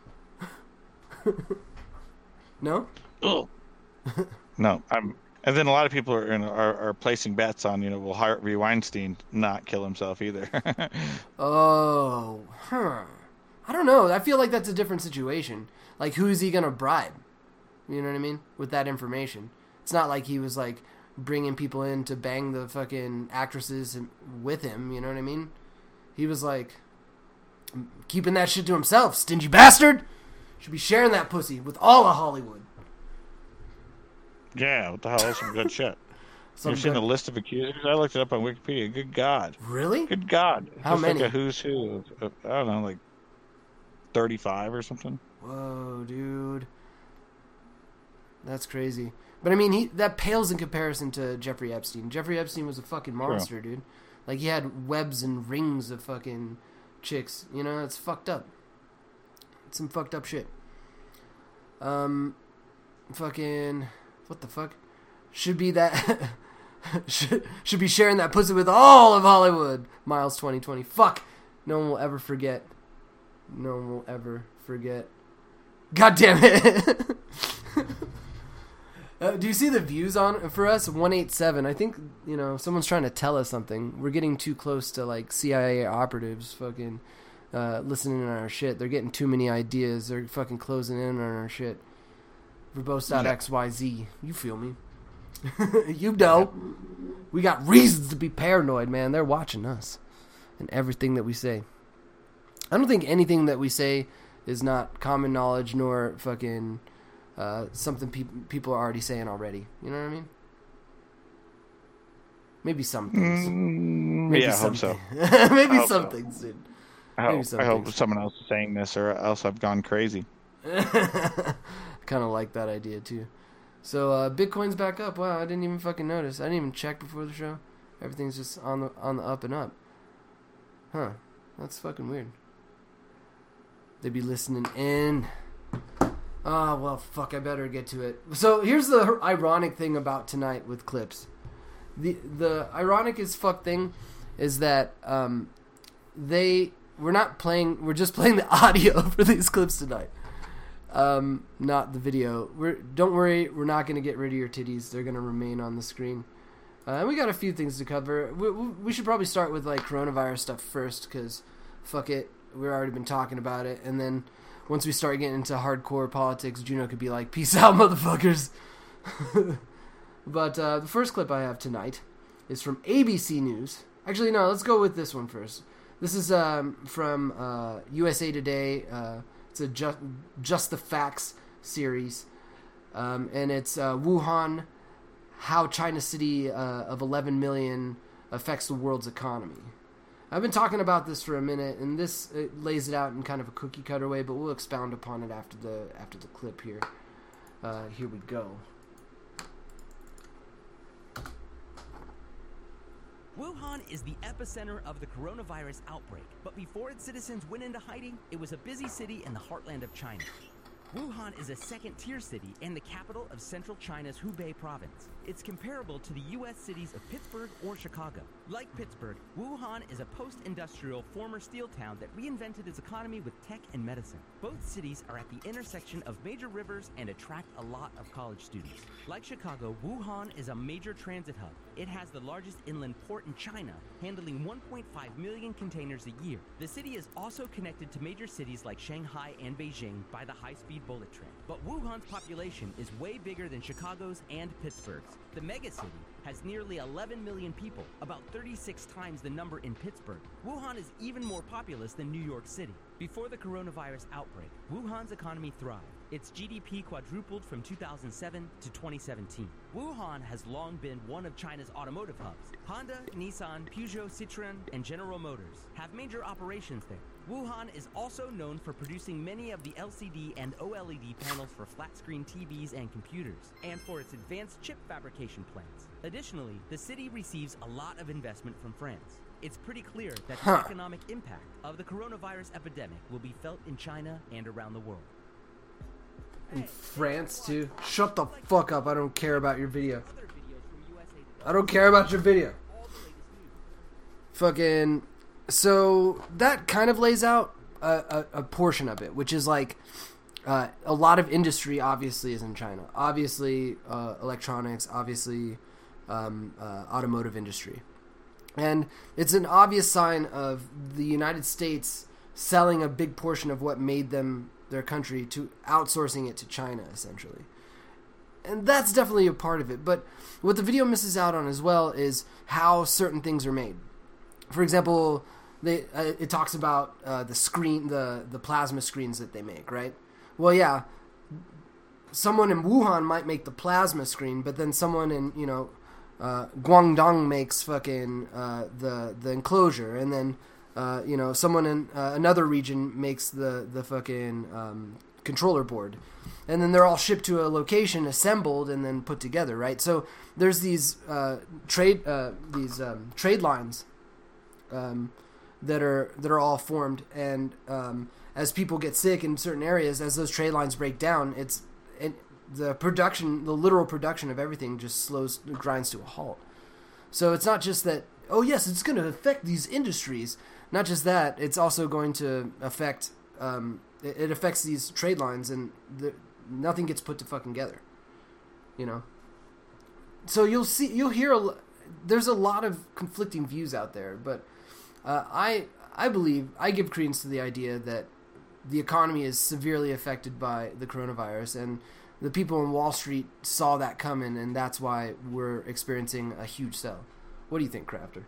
No? Ugh. No, I'm. And then a lot of people are, in, are are placing bets on, you know, will Harvey Weinstein not kill himself either? Oh, huh. I don't know. I feel like that's a different situation. Like, who is he going to bribe? You know what I mean? With that information. It's not like he was, like, bringing people in to bang the fucking actresses with him. You know what I mean? He was, like, keeping that shit to himself. Stingy bastard! Should be sharing that pussy with all of Hollywood. Yeah, what the hell? That's some good shit. Some You've seen good- the list of accusers? I looked it up on Wikipedia. Good God. Really? Good God. It's How just many? Like a who's who. Of, of, I don't know, like thirty-five or something. Whoa, dude. That's crazy. But I mean, he that pales in comparison to Jeffrey Epstein. Jeffrey Epstein was a fucking monster, True. dude. Like, he had webs and rings of fucking chicks. You know, it's fucked up. It's some fucked up shit. Um, fucking, what the fuck? Should be that, should, should be sharing that pussy with all of Hollywood. Miles twenty twenty. Fuck. No one will ever forget. No one will ever forget. God damn it. Uh, do you see the views on for us? one eighty-seven. I think, you know, someone's trying to tell us something. We're getting too close to, like, C I A operatives fucking uh, listening on our shit. They're getting too many ideas. They're fucking closing in on our shit. Verbose dot X Y Z. You feel me? You know. We got reasons to be paranoid, man. They're watching us and everything that we say. I don't think anything that we say is not common knowledge nor fucking... Uh, something pe- people are already saying already. You know what I mean? Maybe some things. Mm, Maybe yeah, some I hope so. Maybe I some so. things, dude. I hope, I hope someone else is saying this, or else I've gone crazy. Kind of like that idea, too. So, uh, Bitcoin's back up. Wow, I didn't even fucking notice. I didn't even check before the show. Everything's just on the on the up and up. Huh. That's fucking weird. They be listening in... Oh, well, fuck, I better get to it. So, here's the ironic thing about tonight with clips. The the ironic as fuck thing is that um, they... We're not playing... We're just playing the audio for these clips tonight. Um, not the video. We're Don't worry, we're not going to get rid of your titties. They're going to remain on the screen. Uh, and we got a few things to cover. We, we should probably start with, like, coronavirus stuff first, because, fuck it, we've already been talking about it. And then... Once we start getting into hardcore politics, Juno could be like, peace out, motherfuckers. But uh, the first clip I have tonight is from A B C News. Actually, no, let's go with this one first. This is um, from uh, U S A Today. Uh, it's a Just, Just the Facts series. Um, and it's uh, Wuhan, how China city uh, of eleven million affects the world's economy. I've been talking about this for a minute, and this it lays it out in kind of a cookie cutter way, but we'll expound upon it after the after the clip here. Uh, here we go. Wuhan is the epicenter of the coronavirus outbreak, but before its citizens went into hiding, it was a busy city in the heartland of China. Wuhan is a second-tier city and the capital of central China's Hubei province. It's comparable to the U S cities of Pittsburgh or Chicago. Like Pittsburgh, Wuhan is a post-industrial former steel town that reinvented its economy with tech and medicine. Both cities are at the intersection of major rivers and attract a lot of college students. Like Chicago, Wuhan is a major transit hub. It has the largest inland port in China, handling one point five million containers a year. The city is also connected to major cities like Shanghai and Beijing by the high-speed bullet train. But Wuhan's population is way bigger than Chicago's and Pittsburgh's. The megacity has nearly eleven million people, about thirty-six times the number in Pittsburgh. Wuhan is even more populous than New York City. Before the coronavirus outbreak, Wuhan's economy thrived. Its G D P quadrupled from two thousand seven to twenty seventeen. Wuhan has long been one of China's automotive hubs. Honda, Nissan, Peugeot, Citroën, and General Motors have major operations there. Wuhan is also known for producing many of the L C D and O L E D panels for flat-screen T Vs and computers, and for its advanced chip fabrication plants. Additionally, the city receives a lot of investment from France. It's pretty clear that the huh. economic impact of the coronavirus epidemic will be felt in China and around the world. In France, too? Shut the fuck up. I don't care about your video. I don't care about your video. Fucking... So, that kind of lays out a, a, a portion of it, which is like... Uh, a lot of industry, obviously, is in China. Obviously, uh, electronics. Obviously, um, uh, automotive industry. And it's an obvious sign of the United States selling a big portion of what made them their country to outsourcing it to China, essentially. And that's definitely a part of it. But what the video misses out on as well is how certain things are made. For example, they uh, it talks about uh, the screen, the, the plasma screens that they make, right? Well, yeah, someone in Wuhan might make the plasma screen, but then someone in, you know, uh, Guangdong makes fucking uh, the the enclosure, and then uh, you know, someone in uh, another region makes the the fucking um, controller board, and then they're all shipped to a location, assembled, and then put together, right? So there's these uh, trade uh, these um, trade lines um, that are that are all formed, and um, as people get sick in certain areas, as those trade lines break down, it's it, the production, the literal production of everything, just slows, grinds to a halt. So it's not just that, oh yes, it's going to affect these industries. Not just that, it's also going to affect. Um, it, it affects these trade lines, and the, nothing gets put to fucking together. You know. So you'll see, you'll hear. A, there's a lot of conflicting views out there, but uh, I I believe I give credence to the idea that the economy is severely affected by the coronavirus, and the people on Wall Street saw that coming, and that's why we're experiencing a huge sell. What do you think, Crafter?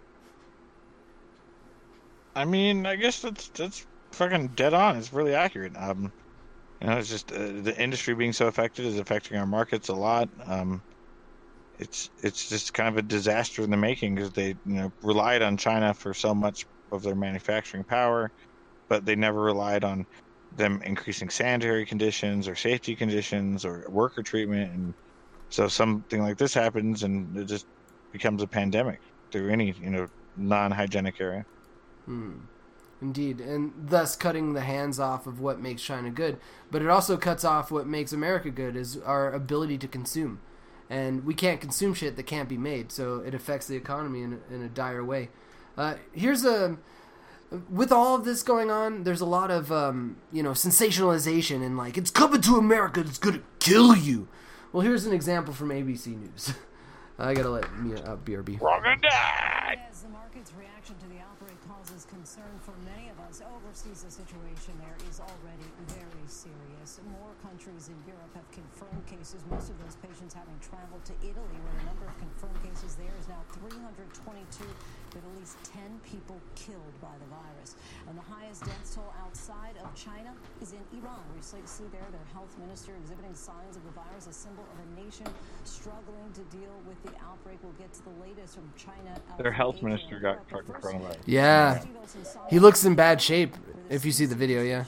I mean, I guess that's that's fucking dead on. It's really accurate. Um, you know, it's just uh, the industry being so affected is affecting our markets a lot. Um, it's it's just kind of a disaster in the making because they you know relied on China for so much of their manufacturing power, but they never relied on them increasing sanitary conditions or safety conditions or worker treatment, and so something like this happens, and it just becomes a pandemic through any you know non-hygienic area. Hmm. Indeed, and thus cutting the hands off of what makes China good. But it also cuts off what makes America good, is our ability to consume. And we can't consume shit that can't be made, so it affects the economy in, in a dire way. Uh, here's a... With all of this going on, there's a lot of, um, you know, sensationalization and like, it's coming to America, it's gonna kill you. Well, here's an example from A B C News. I gotta let me uh, B R B. We're all gonna die! As the market's reaction to the outbreak causes concern for many of us overseas, the situation there is already very serious. More countries in Europe have confirmed cases, most of those patients having traveled to Italy, where the number of confirmed cases there is now three hundred twenty-two, with at least ten people killed by the virus. And the highest death toll outside of China is in Iran. We see there their health minister exhibiting signs of the virus, a symbol of a nation struggling to deal with the outbreak. We'll get to the latest from China. Their health minister got fucking coronavirus. Yeah. He looks in bad shape, if you see the video, yeah.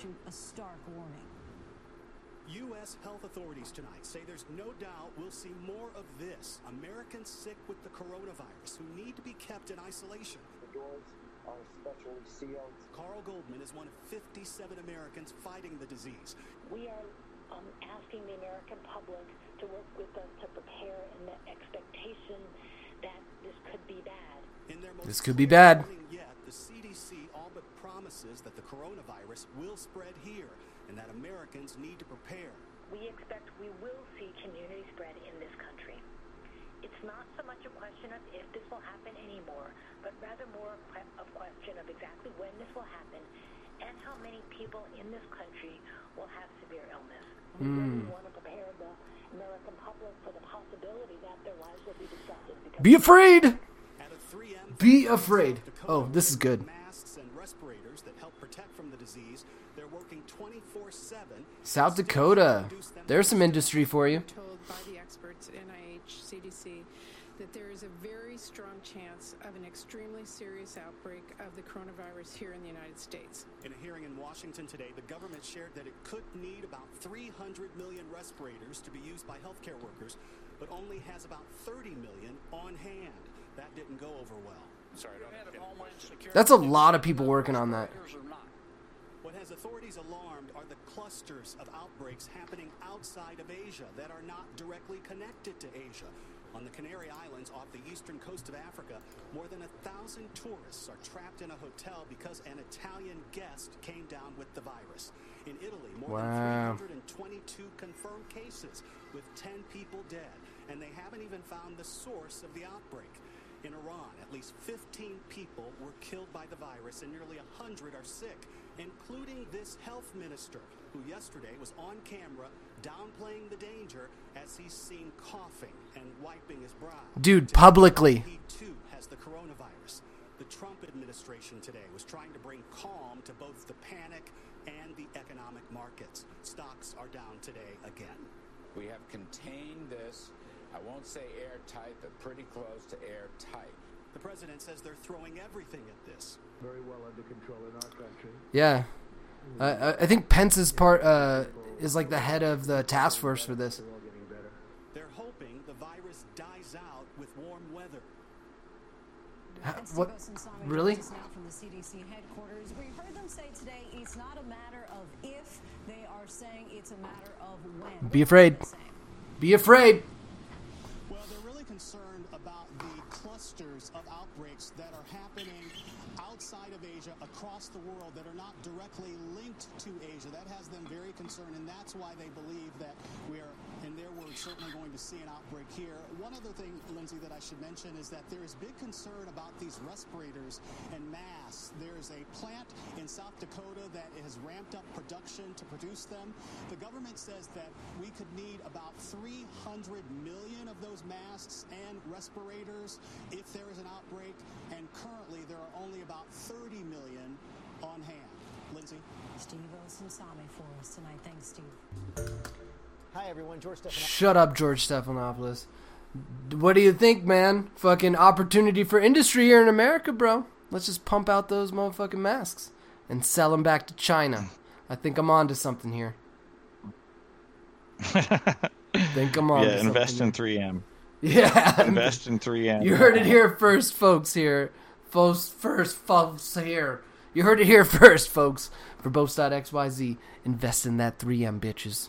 U S health authorities tonight say there's no doubt we'll see more of this. Americans sick with the coronavirus who need to be kept in isolation. The doors are specially sealed. Carl Goldman is one of fifty-seven Americans fighting the disease. We are um, asking the American public to work with us to prepare in the expectation that this could be bad. In their most This could be bad. Yet, the C D C all but promises that the coronavirus will spread here and that Americans need to prepare. We expect we will see community spread in this country. It's not so much a question of if this will happen anymore, but rather more a question of exactly when this will happen and how many people in this country will have severe illness. We really want to prepare the American public for the possibility that their lives will be disrupted. Be afraid! At a three M Be afraid. Oh, this is good. Masks and respirators that help protect from the disease. They're working twenty-four seven. South Dakota. There's some industry for you. Told by the experts at N I H, C D C, that there is a very strong chance of an extremely serious outbreak of the coronavirus here in the United States. In a hearing in Washington today, the government shared that it could need about three hundred million respirators to be used by healthcare workers, but only has about thirty million on hand. That didn't go over well. Sorry, That's a lot of people working on that. What has authorities alarmed are the clusters of outbreaks happening outside of Asia that are not directly connected to Asia. On the Canary Islands off the eastern coast of Africa, more than a thousand tourists are trapped in a hotel because an Italian guest came down with the virus. In Italy, more Wow. than three hundred twenty-two confirmed cases with ten people dead, and they haven't even found the source of the outbreak. In Iran, at least fifteen people were killed by the virus and nearly one hundred are sick, including this health minister, who yesterday was on camera downplaying the danger as he's seen coughing and wiping his brow. Dude, publicly. He too has the coronavirus. The Trump administration today was trying to bring calm to both the panic and the economic markets. Stocks are down today again. We have contained this, I won't say airtight, but pretty close to airtight. The president says they're throwing everything at this. Very well under control in our country. Yeah. Uh, I think Pence's part uh, is like the head of the task force for this. They're hoping the virus dies out with warm weather. Ha, what? Really? Now from the C D C headquarters, we heard them say today it's not a matter of if, they are saying it's a matter of when. Be afraid. Be afraid. Well, they're really concerned about the clusters of outbreaks that are happening outside of Asia, across the world, that are not directly linked to Asia. That has them very concerned, and that's why they believe that we are, in their words, certainly going to see an outbreak here. One other thing, Lindsay, that I should mention is that there is big concern about these respirators and masks. There's a plant in South Dakota that has ramped up production to produce them. The government says that we could need about three hundred million of those masks and respirators if there is an outbreak, and currently there are only about thirty million on hand. Lindsay? Steve Osunsami for us tonight. Thanks, Steve. Hi, everyone. George Stephanopoulos. Shut up, George Stephanopoulos. What do you think, man? Fucking opportunity for industry here in America, bro. Let's just pump out those motherfucking masks and sell them back to China. I think I'm on to something here. think I'm on Yeah, to invest something in three M. Yeah. Invest in three M. You heard it here first, folks, here. Folks, first, folks, here. You heard it here first, folks. For Boast dot X Y Z, invest in that three M, bitches.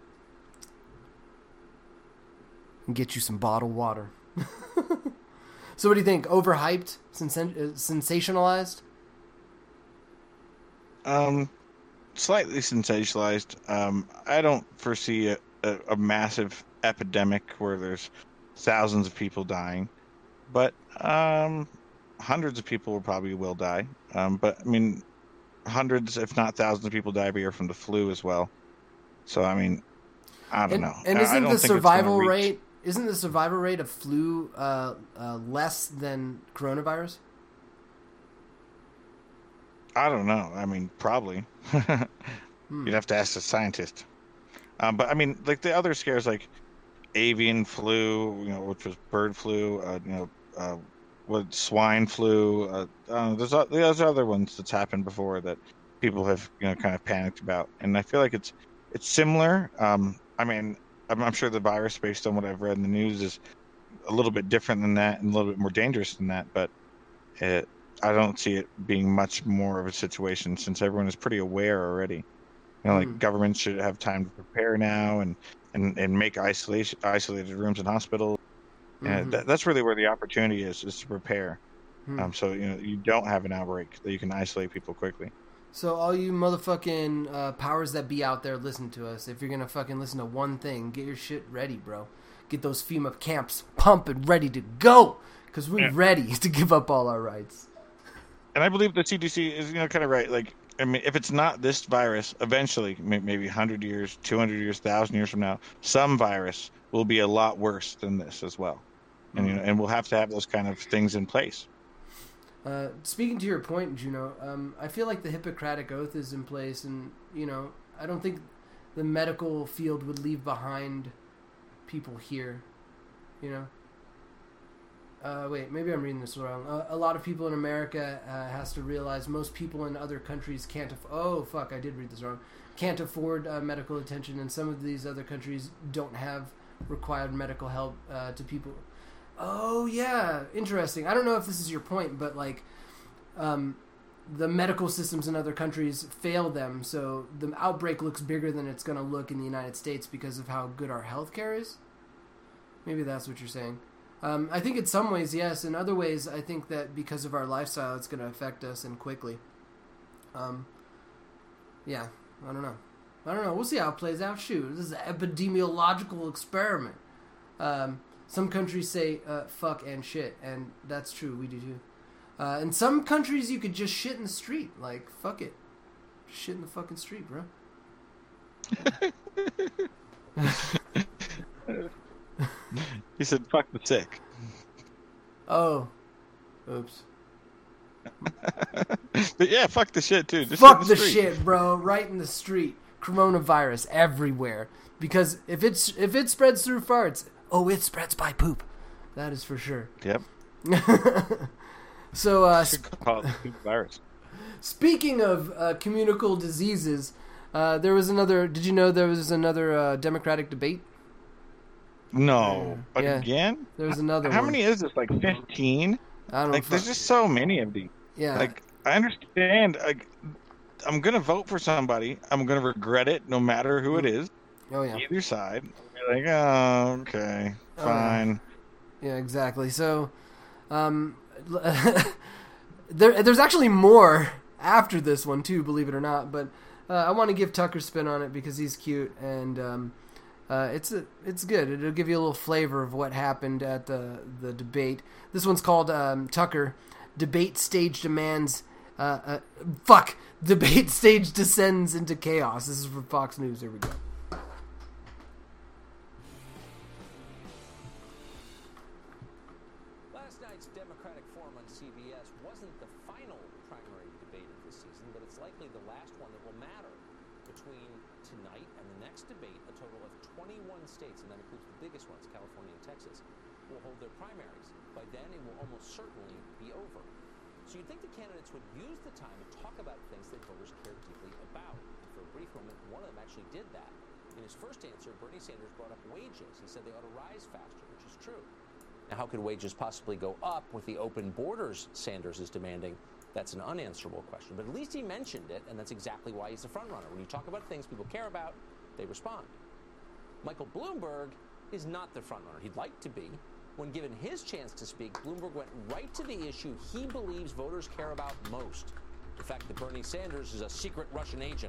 And get you some bottled water. So what do you think? Overhyped? Sensa- sensationalized? Um, slightly sensationalized. Um, I don't foresee a, a, a massive epidemic where there's thousands of people dying, but um, hundreds of people will probably will die. Um, but I mean, hundreds, if not thousands, of people die every year from the flu as well. So I mean, I don't and, know. And I, isn't I don't the think survival it's gonna reach... rate? Isn't the survival rate of flu uh, uh, less than coronavirus? I don't know. I mean, probably. hmm. You'd have to ask a scientist. Um, but I mean, like the other scares, like avian flu, you know, which was bird flu, uh, you know, uh, what swine flu. Uh, uh, there's there's other ones that's happened before that people have, you know, kind of panicked about, and I feel like it's it's similar. Um, I mean, I'm, I'm sure the virus, based on what I've read in the news, is a little bit different than that and a little bit more dangerous than that, but it. I don't see it being much more of a situation since everyone is pretty aware already. You know, like Mm. governments should have time to prepare now and, and, and make isolation isolated rooms in hospitals. Mhm. And that, that's really where the opportunity is, is to prepare. Hmm. Um, so you know you don't have an outbreak, that you can isolate people quickly. So all you motherfucking uh, powers that be out there, listen to us. If you're gonna fucking listen to one thing, get your shit ready, bro. Get those FEMA camps pumping, ready to go, because we're Yeah. ready to give up all our rights. And I believe the C D C is, you know, kind of right. Like, I mean, if it's not this virus, eventually, may- maybe one hundred years, two hundred years, one thousand years from now, some virus will be a lot worse than this as well. And, you know, and we'll have to have those kind of things in place. Uh, speaking to your point, Juno, um, I feel like the Hippocratic Oath is in place, and, you know, I don't think the medical field would leave behind people here, you know? Uh, wait, maybe I'm reading this wrong. Uh, a lot of people in America uh, has to realize most people in other countries can't. Aff- oh fuck, I did read this wrong. Can't afford uh, medical attention, and some of these other countries don't have required medical help uh, to people. Oh yeah, interesting. I don't know if this is your point, but like, um, the medical systems in other countries fail them, so the outbreak looks bigger than it's going to look in the United States because of how good our healthcare is. Maybe that's what you're saying. Um, I think in some ways, yes. In other ways, I think that because of our lifestyle, it's going to affect us, and quickly. Um, yeah, I don't know. I don't know. We'll see how it plays out. Shoot, this is an epidemiological experiment. Um, some countries say uh, fuck and shit, and that's true. We do too. Uh, in some countries, you could just shit in the street. Like, fuck it. Shit in the fucking street, bro. He said, fuck the sick. Oh. Oops. But yeah, fuck the shit, too. Just Fuck in the, the street. shit, bro. Right in the street. Coronavirus everywhere. Because if it's if it spreads through farts, oh, it spreads by poop. That is for sure. Yep. So, uh, Should call it the poop virus. Speaking of uh, communicable diseases, uh, there was another. Did you know there was another uh, Democratic debate? No, but Yeah. again, There was another How one. many is this? Like fifteen? I don't Like, know. there's just so many of these. Yeah. Like, I understand. Like, I'm gonna vote for somebody. I'm gonna regret it, no matter who it is. Oh yeah. Either side. I'll be like, oh, okay, Oh, yeah. fine. Yeah, exactly. So, um, there, there's actually more after this one too, believe it or not. But uh, I want to give Tucker spin on it because he's cute and um, uh, it's a, it's good. It'll give you a little flavor of what happened at the the debate. This one's called um, Tucker. Debate stage demands. Uh, uh, fuck. Debate stage descends into chaos. This is from Fox News. Here we go. Last night's Democratic Forum on C B S wasn't the final primary debate of this season, but it's likely the last one that will matter. Between tonight and the next debate, a total of twenty-one states, and that includes the biggest ones, California and Texas, will hold their primaries. By then, it will almost certainly be over. So you'd think the candidates would use the time to talk about things that voters care deeply about. And for a brief moment, one of them actually did that. In his first answer, Bernie Sanders brought up wages. He said they ought to rise faster, which is true. Now, how could wages possibly go up with the open borders Sanders is demanding? That's an unanswerable question. But at least he mentioned it, and that's exactly why he's the front runner. When you talk about things people care about, they respond. Michael Bloomberg is not the front runner. He'd like to be. When given his chance to speak, Bloomberg went right to the issue he believes voters care about most. The fact that Bernie Sanders is a secret Russian agent.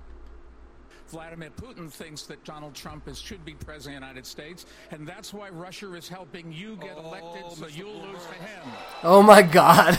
Vladimir Putin thinks that Donald Trump is, should be president of the United States, and that's why Russia is helping you get elected, Oh, so you'll lose to him. Oh my God.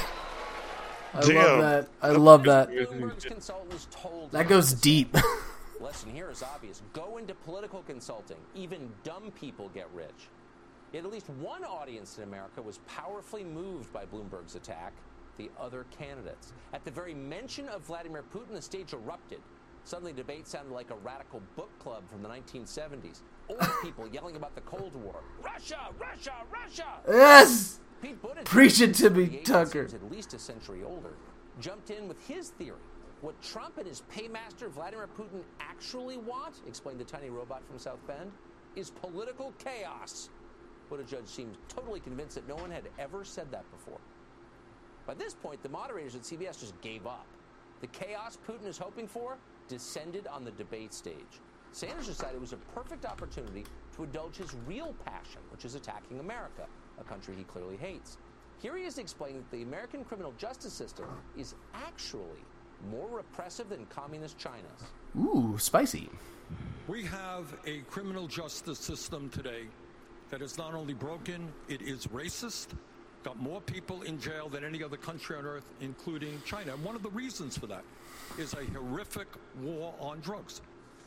I Damn. love that. I love that. Bloomberg's consultants told That him goes to deep. Lesson here is obvious. Go into political consulting. Even dumb people get rich. Yet at least one audience in America was powerfully moved by Bloomberg's attack, the other candidates. At the very mention of Vladimir Putin, the stage erupted. Suddenly, debate sounded like a radical book club from the nineteen seventies. Old people yelling about the Cold War. Russia! Russia! Russia! Yes! Pete Buttigieg, Preach it to me, the agent Tucker. seems at least a century older, jumped in with his theory. What Trump and his paymaster Vladimir Putin actually want, explained the tiny robot from South Bend, is political chaos. Buttigieg seemed totally convinced that no one had ever said that before. By this point, the moderators at C B S just gave up. The chaos Putin is hoping for descended on the debate stage. Sanders decided it was a perfect opportunity to indulge his real passion, which is attacking America, a country he clearly hates. Here he is explaining that the American criminal justice system is actually more repressive than communist China's. Ooh, spicy. We have a criminal justice system today that is not only broken, it is racist, got more people in jail than any other country on earth, including China. And one of the reasons for that is a horrific war on drugs.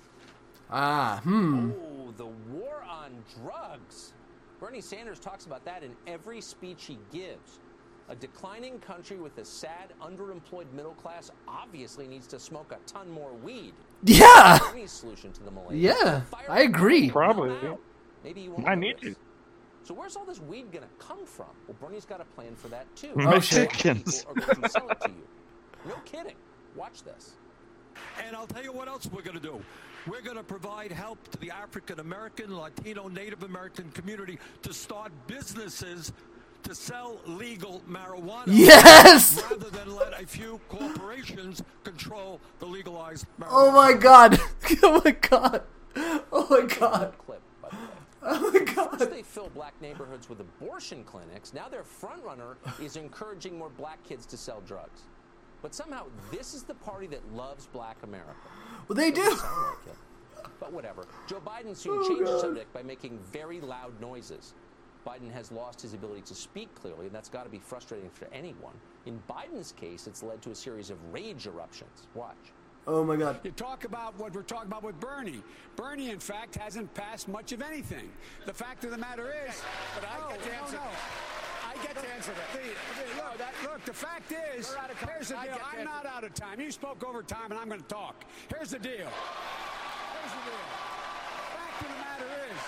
Ah, hmm. Oh, the war on drugs. Bernie Sanders talks about that in every speech he gives. A declining country with a sad, underemployed middle class obviously needs to smoke a ton more weed. Yeah. Bernie's solution to the malaise. Yeah, Fire I agree. Probably. Now. Maybe you won't I know need this. to. So where's all this weed gonna come from? Well, Bernie's got a plan for that too. Oh, shit. Mexicans. People are going to sell it to you. No kidding. Watch this. And I'll tell you what else we're going to do. We're going to provide help to the African American, Latino, Native American community to start businesses to sell legal marijuana. Yes! Rather than let a few corporations control the legalized marijuana. Oh my God. Oh my God. Oh my God. Clip, by the way. Oh my God. First they fill black neighborhoods with abortion clinics. Now their front runner is encouraging more black kids to sell drugs. But somehow this is the party that loves black America. Well, they do. Doesn't sound like it. But whatever. Joe Biden soon Oh, changed the God. subject by making very loud noises. Biden has lost his ability to speak clearly, and that's got to be frustrating for anyone. In Biden's case, it's led to a series of rage eruptions. Watch. Oh my God. You talk about what we're talking about with Bernie. Bernie, in fact, hasn't passed much of anything. The fact of the matter is, but I no, get to no, answer. no. I get to answer that. The- the- look, that, look, the fact is, We're out of time. here's the I deal. get to I'm answer. not out of time. You spoke over time, and I'm going to talk. Here's the deal. Here's the deal. Fact of the matter is,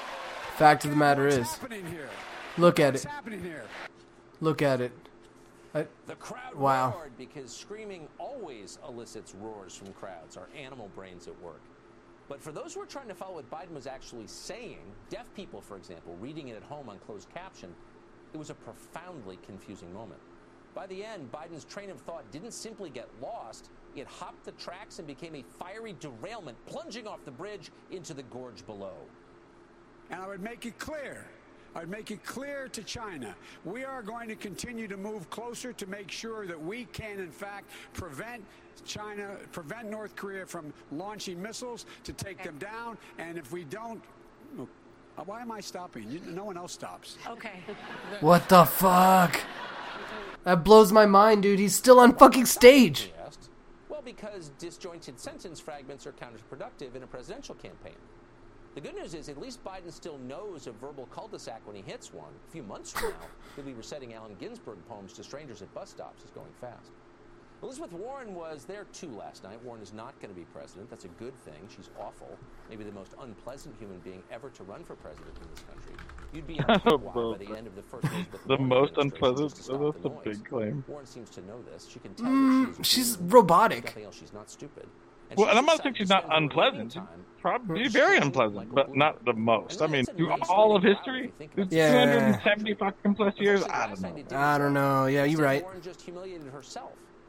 Fact of the matter what's is, happening here? look at What's it. happening here? Look at it. I, the crowd wow. roared because screaming always elicits roars from crowds, our animal brains at work. But for those who are trying to follow what Biden was actually saying, deaf people, for example, reading it at home on closed caption, it was a profoundly confusing moment. By the end, Biden's train of thought didn't simply get lost. It hopped the tracks and became a fiery derailment, plunging off the bridge into the gorge below. And I would make it clear, I would make it clear to China, we are going to continue to move closer to make sure that we can, in fact, prevent China, prevent North Korea from launching missiles to take them down. And if we don't, why am I stopping? You, no one else stops. Okay. What the fuck? That blows my mind, dude. He's still on fucking stage. Well, because disjointed sentence fragments are counterproductive in a presidential campaign. The good news is at least Biden still knows a verbal cul-de-sac when he hits one. A few months from now, he'll be reciting Allen Ginsberg poems to strangers at bus stops. He's going fast. Elizabeth Warren was there too last night. Warren is not going to be president. That's a good thing. She's awful. Maybe the most unpleasant human being ever to run for president in this country. You'd be in a by the end of the first Elizabeth The Warren most administration unpleasant? just to stop That's the a noise. big claim. Warren seems to know this. She can tell Mm, that she's, she's doing robotic. nothing else. She's not stupid. Well, and I'm not saying she's not unpleasant. Probably she's very unpleasant, but not the most. I mean, through all of history, through Yeah. two hundred seventy fucking plus years, I don't know. I don't know. Yeah, you're right. Warren just humiliated herself.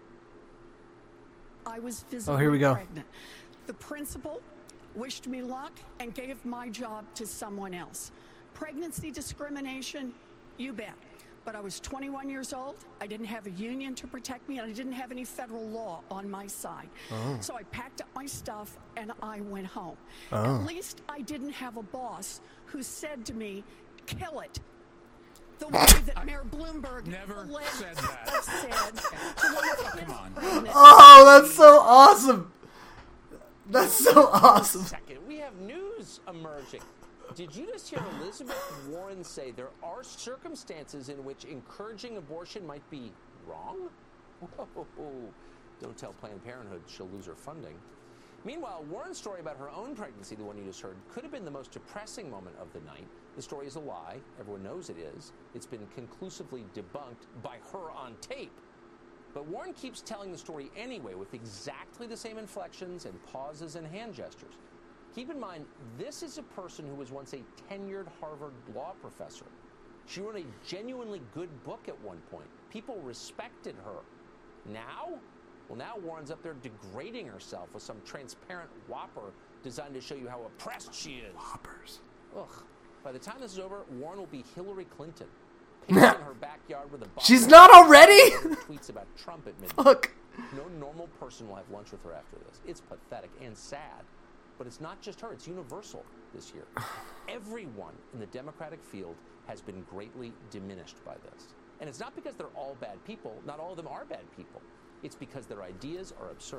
I was physically Oh, here we go. pregnant. The principal wished me luck and gave my job to someone else. Pregnancy discrimination, you bet. But I was twenty-one years old. I didn't have a union to protect me, and I didn't have any federal law on my side. Oh. So I packed up my stuff and I went home. Oh. At least I didn't have a boss who said to me, kill it. The way that Mayor Bloomberg never said that. said to one of his Come on. pregnant- Oh, that's so awesome. That's so awesome. Second, we have news emerging. Did you just hear Elizabeth Warren say there are circumstances in which encouraging abortion might be wrong? Whoa. Don't tell Planned Parenthood she'll lose her funding. Meanwhile, Warren's story about her own pregnancy, the one you just heard, could have been the most depressing moment of the night. The story is a lie. Everyone knows it is. It's been conclusively debunked by her on tape. But Warren keeps telling the story anyway with exactly the same inflections and pauses and hand gestures. Keep in mind, this is a person who was once a tenured Harvard law professor. She wrote a genuinely good book at one point. People respected her. Now? Well, now Warren's up there degrading herself with some transparent whopper designed to show you how oppressed she is. Whoppers. Ugh. By the time this is over, Warren will be Hillary Clinton. Pacing her backyard with a bottle She's of not wine already? and tweets about Trump at midnight. Fuck. No normal person will have lunch with her after this. It's pathetic and sad. But it's not just her, it's universal this year. Everyone in the Democratic field has been greatly diminished by this. And it's not because they're all bad people. Not all of them are bad people. It's because their ideas are absurd.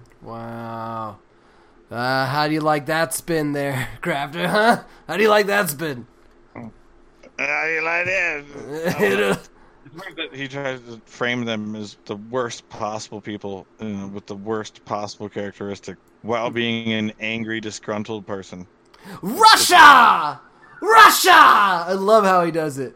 Wow. Uh, how do you like that spin there, Crafter, huh? How do you like that spin? How do you like that? It's weird that he tries to frame them as the worst possible people, you know, with the worst possible characteristic, while being an angry, disgruntled person. Russia! Russia! I love how he does it.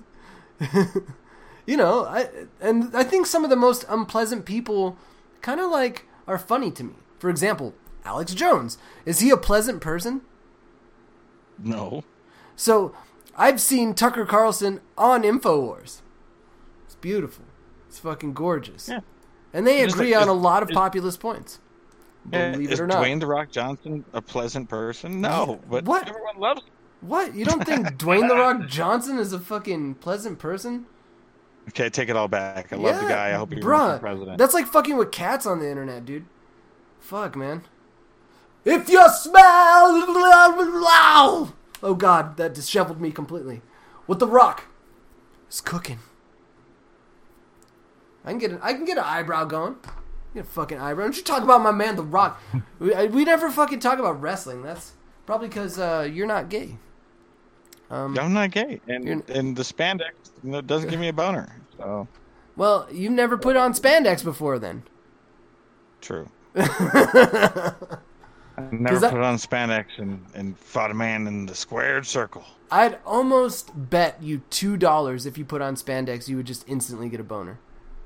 You know, I and I think some of the most unpleasant people kind of like are funny to me. For example, Alex Jones. Is he a pleasant person? No. So, I've seen Tucker Carlson on InfoWars. It's beautiful. It's fucking gorgeous. Yeah. And they Is agree it- on is- a lot of is- populist points. Believe is it or not. Dwayne The Rock Johnson a pleasant person? No, but What? everyone loves him. What? You don't think Dwayne The Rock Johnson is a fucking pleasant person? Okay, take it all back. I love the guy. I hope he runs Bruh, for president. that's like fucking with cats on the internet, dude. Fuck, man. If you smell... Oh, God, that disheveled me completely. What The Rock is cooking. I can get an, I can get an eyebrow going. Get a fucking eyebrow. Don't you talk about my man, The Rock. we, I- we never fucking talk about wrestling. That's probably because uh, you're not gay. Um, I'm not gay, and and the spandex, you know, doesn't give me a boner. So Well, you've never put on spandex before, then. true. I never 'Cause I- put on spandex and, and fought a man in the squared circle. I'd almost bet you two dollars if you put on spandex, you would just instantly get a boner.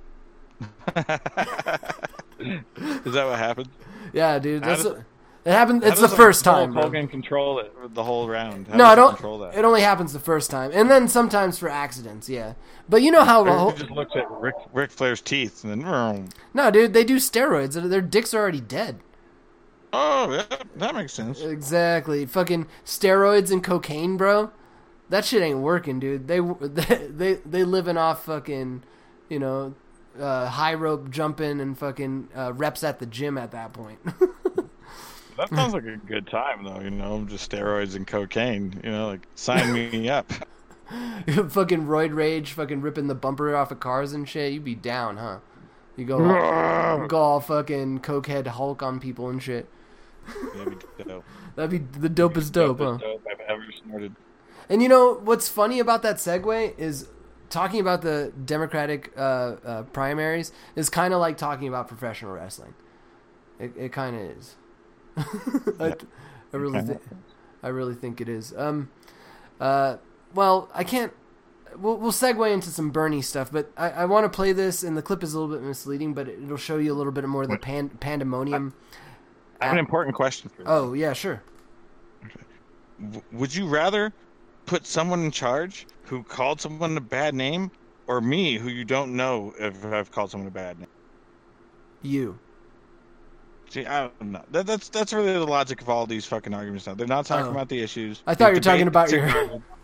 Is that what happened? Yeah, dude. How That's does- a, it happened. How It's the does first Hulk time. bro. Hogan control it the whole round. How No, does I he don't. Control that? It only happens the first time, and then sometimes for accidents. Yeah, but you know how. Or he just looks at Ric, Ric Flair's teeth and then. vroom. No, dude, they do steroids. Their- Their dicks are already dead. Oh, yeah, that makes sense. Exactly. Fucking steroids and cocaine, bro. That shit ain't working, dude. They they they, they living off fucking, you know, uh, high rope jumping and fucking uh, reps at the gym at that point. That sounds like a good time, though. You know, just steroids and cocaine. You know, like sign me up. Fucking roid rage, fucking ripping the bumper off of cars and shit. You'd be down, huh? You go all, go all fucking cokehead Hulk on people and shit. That'd be dope. That'd be the dopest dope, huh? Dope I've ever snorted. And you know what's funny about that segue is talking about the Democratic uh, uh, primaries is kind of like talking about professional wrestling. It, it kind of is. I, I really, th- I really think it is. Um, uh, well, I can't. We'll, we'll segue into some Bernie stuff, but I, I want to play this, and the clip is a little bit misleading, but it'll show you a little bit more of the pan, pandemonium. I have an important question for you. Oh yeah, sure. W- Would you rather put someone in charge who called someone a bad name, or me, who you don't know if I've called someone a bad name? You. See, I don't know. That, that's that's really the logic of all these fucking arguments now. They're not talking Oh. about the issues. I thought The you were talking debate- about your.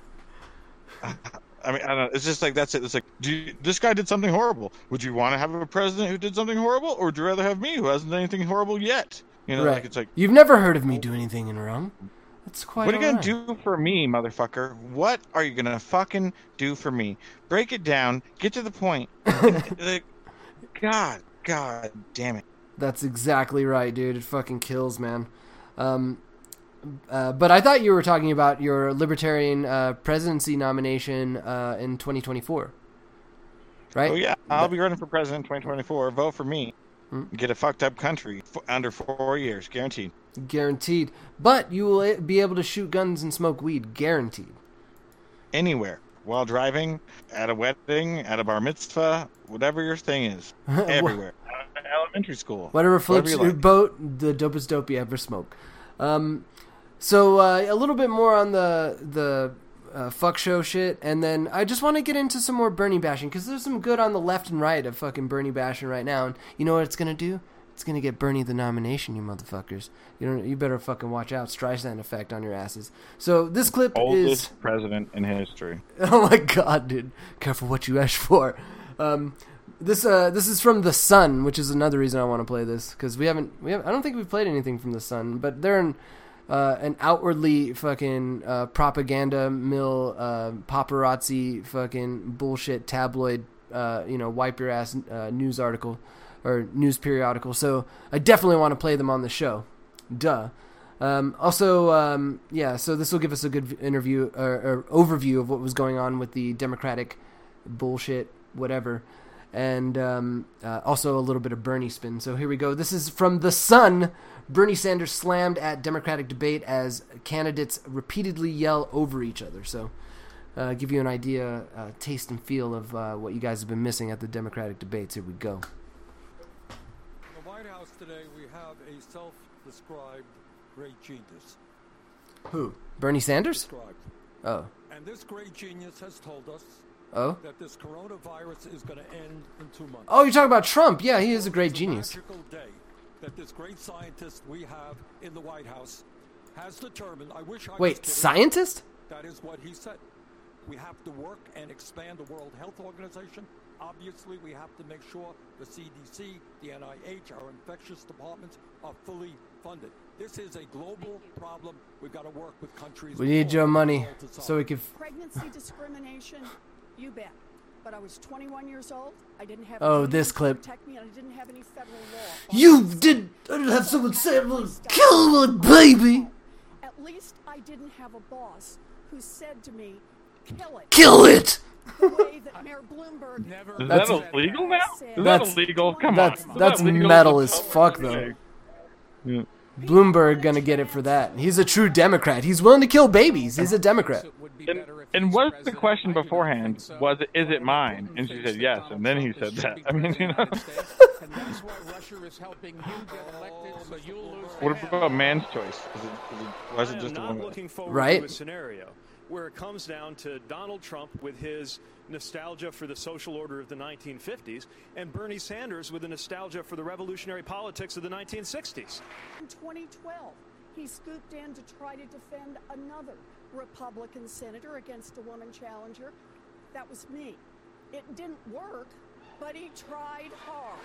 I mean, I don't know. It's just like that's it. It's like, do you, this guy did something horrible. Would you want to have a president who did something horrible, or would you rather have me who hasn't done anything horrible yet? You know, Right. like it's like, You've never heard of me do anything in wrong. That's quite. what are you gonna alright. do for me, motherfucker? What are you gonna fucking do for me? Break it down. Get to the point. Like, God, God damn it. That's exactly right, dude. It fucking kills, man. Um, uh, but I thought you were talking about your Libertarian uh, presidency nomination uh, in twenty twenty-four, right? Oh yeah, I'll be running for president in twenty twenty-four. Vote for me. Hmm. Get a fucked up country f- under four years, guaranteed. Guaranteed. But you will be able to shoot guns and smoke weed, guaranteed. Anywhere, while driving, at a wedding, at a bar mitzvah, whatever your thing is, everywhere. Elementary school, Whatever floats you your like. boat, the dopest dope you ever smoke. Um, so uh, a little bit more on the the uh, fuck show shit, and then I just want to get into some more Bernie bashing because there's some good on the left and right of fucking Bernie bashing right now, and you know what it's gonna do? It's gonna get Bernie the nomination, you motherfuckers. You don't. You better fucking watch out. Streisand effect on your asses. So this clip Oldest is. president in history. Oh my god, dude! Careful what you ask for. Um, this uh, this is from The Sun, which is another reason I want to play this because we haven't we have I don't think we've played anything from The Sun, but they're an uh, an outwardly fucking uh, propaganda mill, uh, paparazzi fucking bullshit tabloid, uh, you know, wipe your ass uh, news article or news periodical. So I definitely want to play them on the show. Duh. Um, also, um, yeah, so this will give us a good interview or, or overview of what was going on with the Democratic bullshit, whatever, and um, uh, also a little bit of Bernie spin. So here we go. This is from The Sun. Bernie Sanders slammed at Democratic debate as candidates repeatedly yell over each other. So uh, give you an idea, uh, taste and feel of uh, what you guys have been missing at the Democratic debates. Here we go. In the White House today, we have a self-described great genius. Who? Bernie Sanders? Described. Oh. And this great genius has told us Oh? that this coronavirus is going to end in two months. Oh, you're talking about Trump. Yeah, he is a great It's genius. magical day that this great scientist we have in the White House has determined. I wish I was Wait, kidding. scientist? That is what he said. We have to work and expand the World Health Organization. Obviously, we have to make sure the C D C, the N I H, our infectious departments are fully funded. This is a global problem. We've got to work with countries. We need your all money over the world to solve so we it. can. Pregnancy discrimination, you bet. But I was twenty-one years old. I didn't have. Oh, anyone this to clip. Protect me, and I didn't have any federal law. You did. I didn't have someone say I'm gonna kill my baby. At least I didn't have a boss who said to me, "Kill it." Kill it. The way that Mayor Bloomberg Is That's- that illegal now? Is that That's- illegal? Come that's- on. Is that's that legal? metal as fuck, though. Yeah. Bloomberg gonna get it for that. He's a true Democrat. He's willing to kill babies. He's a Democrat. And, and what's the question beforehand? Was it, is it mine? And she said yes, and then he said that. I mean, you know. What about man's choice? Is it, is it, why is it just a woman? Looking forward right? to a scenario where it comes down to Donald Trump with his nostalgia for the social order of the nineteen fifties and Bernie Sanders with a nostalgia for the revolutionary politics of the nineteen sixties. In twenty twelve, he scooped in to try to defend another Republican senator against a woman challenger. That was me. It didn't work, but he tried hard.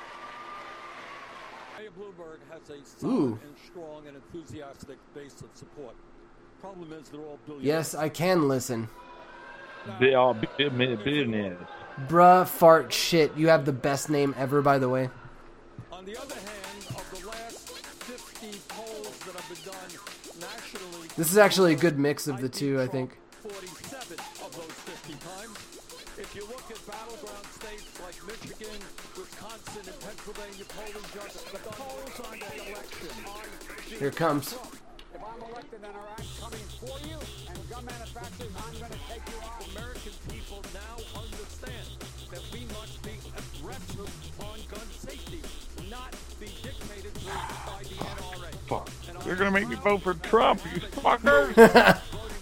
Mayor Bloomberg has a solid Ooh. and strong and enthusiastic base of support. Problem is, they're all billionaires. Yes, I can listen. They all billionaires. Bruh, fart shit. You have the best name ever, by the way. On the other hand, of the last fifty polls that have been done nationally, This is actually a good mix of the two, I think. forty-seven of those fifty times. If you look at battleground states like Michigan, Wisconsin, and Pennsylvania, polling just the polls on the election are Here it comes. If I'm elected, then I'm coming for you, and gun manufacturers, I'm going to take you on. American people now understand that we must be aggressive on gun safety, not be dictated to by the N R A. Fuck. They're gonna make me vote for Trump, you fuckers.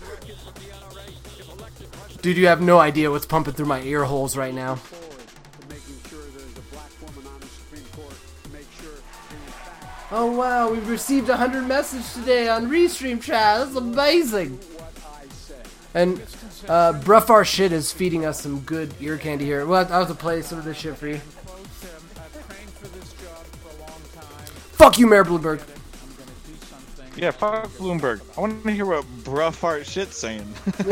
Dude, you have no idea what's pumping through my ear holes right now. Oh wow, we've received one hundred messages today on Restream chat. That's amazing. And uh, Bruffar shit is feeding us some good ear candy here. Well, I'll have to play some of this shit for you. Fuck you, Mayor Bloomberg. Yeah, fuck Bloomberg. I want to hear what Bruffart shit's saying.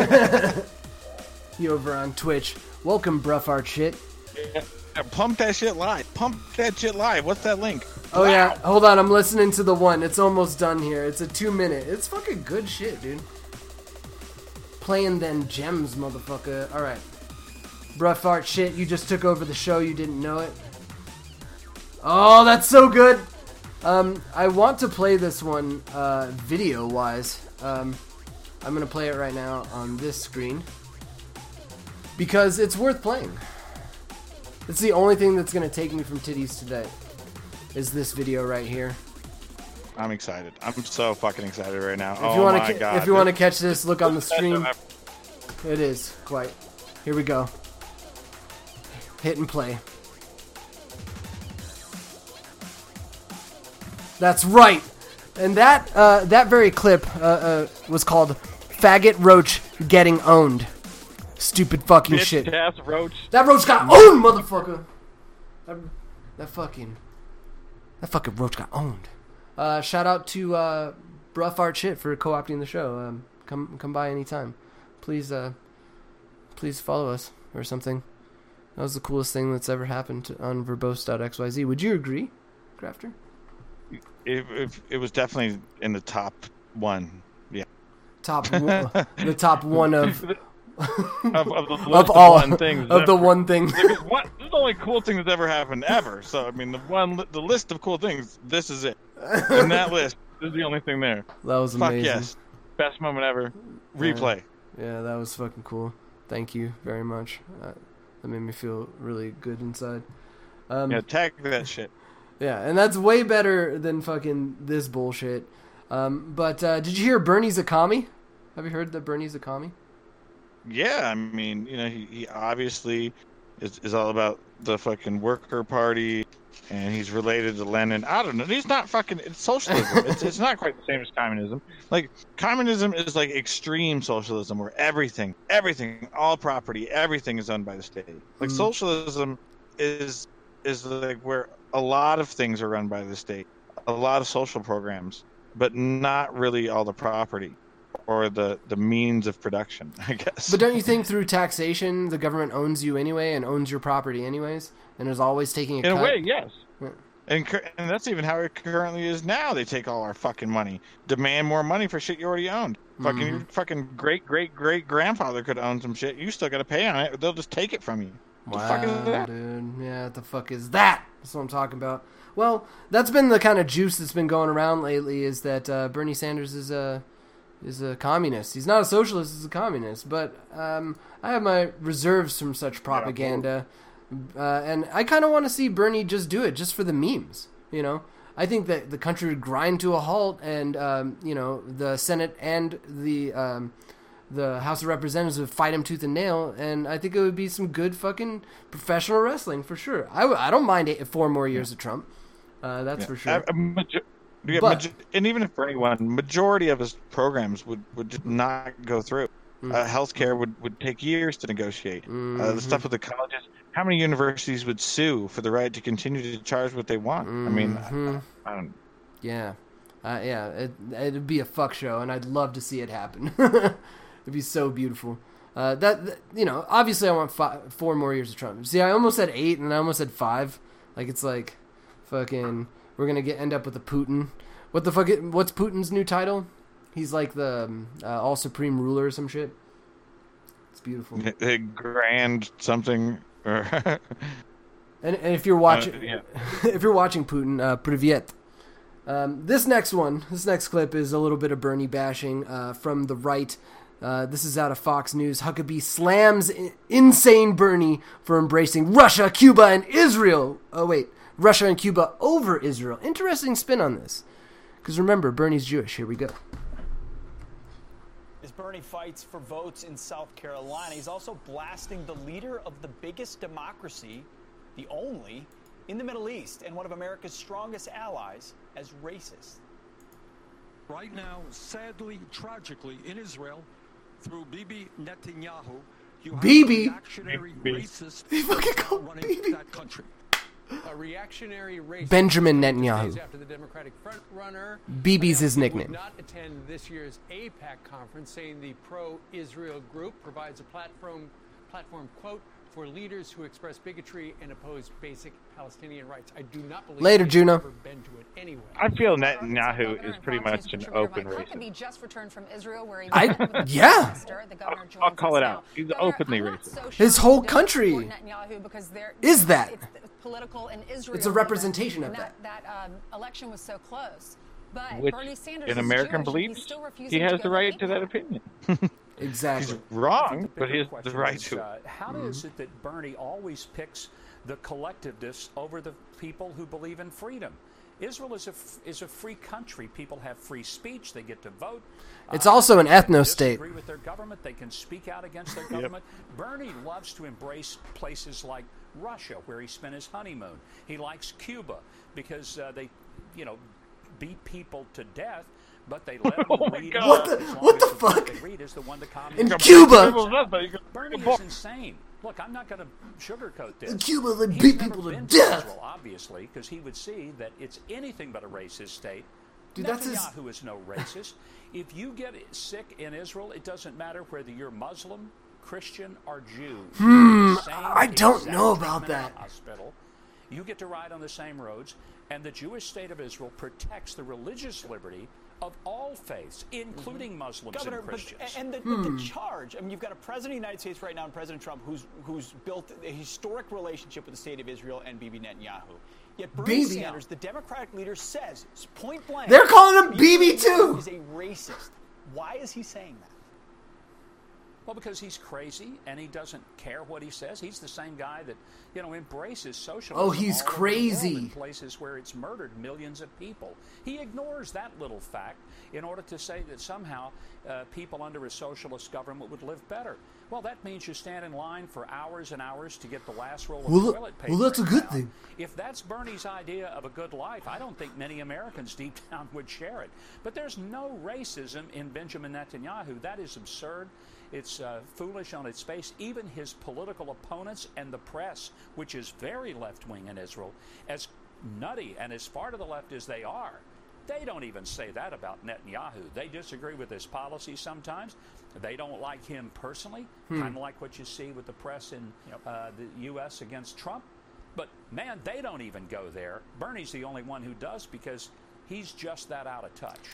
You over on Twitch. Welcome, Bruffart shit. Yeah, pump that shit live. Pump that shit live. What's that link? Oh wow. Yeah, hold on. I'm listening to the one. It's almost done here. It's a two minute. It's fucking good shit, dude. Playing them gems, motherfucker. All right, Bruffart shit. You just took over the show. You didn't know it. Oh, that's so good. Um, I want to play this one uh, video-wise. Um, I'm gonna play it right now on this screen because it's worth playing. It's the only thing that's gonna take me from titties today. Is this video right here? I'm excited. I'm so fucking excited right now. If oh you wanna my ca- god! If you want to catch this, look on the stream. It is quite. Here we go. Hit and play. That's right, and that uh, that very clip uh, uh, was called "Faggot Roach Getting Owned." Stupid fucking Bitch shit. ass roach. That roach got owned, motherfucker. That, that fucking that fucking roach got owned. Uh, shout out to uh, Bruffart shit for co-opting the show. Um, come come by anytime. Please uh, please follow us or something. That was the coolest thing that's ever happened to, on verbose dot x y z. Would you agree, Crafter? It, it, it was definitely in the top one. Yeah. Top one, the top one of of, of, the list of of all one things of the ever. one thing. Like, what, this is the only cool thing that's ever happened ever. So I mean, the one the list of cool things. This is it. In that list, this is the only thing there. That was Fuck amazing. yes, best moment ever. Replay. Yeah, yeah, that was fucking cool. Thank you very much. Uh, that made me feel really good inside. Um, Yeah, tag that shit. Yeah, and that's way better than fucking this bullshit. Um, but uh, did you hear Bernie's a commie? Have you heard that Bernie's a commie? Yeah, I mean, you know, he, he obviously is, is all about the fucking worker party, and he's related to Lenin. I don't know. He's not fucking. It's socialism. it's it's not quite the same as communism. Like communism is like extreme socialism, where everything, everything, all property, everything is owned by the state. Like Mm. socialism is is like where a lot of things are run by the state, a lot of social programs, but not really all the property or the, the means of production, I guess. But don't you think through taxation, the government owns you anyway and owns your property anyways, and is always taking a In cut? a way, yes. Yeah. And cur- and that's even how it currently is now. They take all our fucking money, demand more money for shit you already owned. Fucking Mhm. your fucking great great great grandfather could own some shit. You still got to pay on it. They'll just take it from you. Wow, the fuck is that? dude. Yeah, what the fuck is that? That's what I'm talking about. Well, that's been the kind of juice that's been going around lately. Is that uh, Bernie Sanders is a is a communist? He's not a socialist. He's a communist. But um, I have my reserves from such propaganda, uh, and I kind of want to see Bernie just do it, just for the memes. You know, I think that the country would grind to a halt, and um, you know, the Senate and the um, the House of Representatives would fight him tooth and nail, and I think it would be some good fucking professional wrestling for sure. I, w- I don't mind eight, four more years yeah. of Trump. Uh, that's yeah. for sure. A, a major- yeah, but, major- and even if Bernie won, majority of his programs would, would just not go through. Mm-hmm. Uh, healthcare would, would take years to negotiate. Mm-hmm. Uh, the stuff with the colleges. How many universities would sue for the right to continue to charge what they want? Mm-hmm. I mean, I, I don't. Yeah, uh, yeah. It, it'd be a fuck show, and I'd love to see it happen. It'd be so beautiful. Uh, that, that you know, obviously, I want five, four more years of Trump. See, I almost said eight, and I almost said five. Like it's like, fucking, we're gonna get end up with a Putin. What the fuck? What's Putin's new title? He's like the um, uh, all supreme ruler or some shit. It's beautiful. A grand something. and, and if you're watching, uh, yeah. if you're watching Putin, uh, Privyet. Um, this next one, this next clip is a little bit of Bernie bashing uh, from the right. Uh, this is out of Fox News. Huckabee slams I- insane Bernie for embracing Russia, Cuba, and Israel. Oh, wait. Russia and Cuba over Israel. Interesting spin on this. Because remember, Bernie's Jewish. Here we go. As Bernie fights for votes in South Carolina, he's also blasting the leader of the biggest democracy, the only, in the Middle East, and one of America's strongest allies, as racist. Right now, sadly, tragically, in Israel, through Bibi Netanyahu, you have Bibi. a reactionary Bibi. racist He fucking called running Bibi. that country. A reactionary racist Benjamin Netanyahu. after the Democratic front runner Bibi's his nickname. Would not attend this year's AIPAC conference, saying the pro-Israel group provides a platform, platform quote, for leaders who express bigotry and oppose basic Palestinian rights. I do not believe Later, they've Juno. ever been to it anyway. I feel Netanyahu is pretty much an open racist. Huckabee just returned from Israel, where he I- met with the yeah. minister. The governor I'll, I'll joins call us it now. out. He's Governor, openly I'm not racist. so sure His whole they country support Netanyahu because they're, is that. It's political in Israel. It's a representation and of that. That um, election was so close. But Which, Bernie Sanders in is American Jewish, and he's beliefs, still refusing he has to the go right to AIPAC. that opinion. Exactly. He's wrong, the but he bigger has the question right is, to it. uh, How Mhm. is it that Bernie always picks the collectivists over the people who believe in freedom? Israel is a f- is a free country. People have free speech. They get to vote. It's Uh, also an if they ethno-state. Disagree with their government. They can speak out against their government. Bernie loves to embrace places like Russia, where he spent his honeymoon. He likes Cuba because uh, they, you know, beat people to death. But they let them Oh my read. God. What the- as long what as the book fuck? They read is the one the In communists- Cuba! Bernie is insane. Look, I'm not going to sugarcoat this. In Cuba, they He's beat never people to been death. Israel, obviously, because he would see that it's anything but a racist state. Dude, that's his- Netanyahu is no racist. If you get sick in Israel, it doesn't matter whether you're Muslim, Christian, or Jew. Hmm, Same I don't exact know about treatment in that. a Hospital. You get to ride on the same roads, and the Jewish state of Israel protects the religious liberty of all faiths, including Muslims Governor, and but, Christians. and the, Hmm. but the charge, I mean, you've got a president of the United States right now, and President Trump, who's who's built a historic relationship with the state of Israel and Bibi Netanyahu. Yet Bernie Bibi. Sanders, the Democratic leader, says point blank, They're calling him Bibi Netanyahu too. Is a racist. Why is he saying that? Well, because he's crazy and he doesn't care what he says. He's the same guy that, you know, embraces socialism. Oh, he's all over the world crazy. in places where it's murdered millions of people. He ignores that little fact in order to say that somehow uh, people under a socialist government would live better. Well, that means you stand in line for hours and hours to get the last roll of Well, toilet paper. well, that's a in good town. thing. If that's Bernie's idea of a good life, I don't think many Americans deep down would share it. But there's no racism in Benjamin Netanyahu. That is absurd. It's uh, foolish on its face. Even his political opponents and the press, which is very left-wing in Israel, as nutty and as far to the left as they are, they don't even say that about Netanyahu. They disagree with his policies sometimes. They don't like him personally, Hmm. kind of like what you see with the press in uh, the U S against Trump. But, man, they don't even go there. Bernie's the only one who does because he's just that out of touch.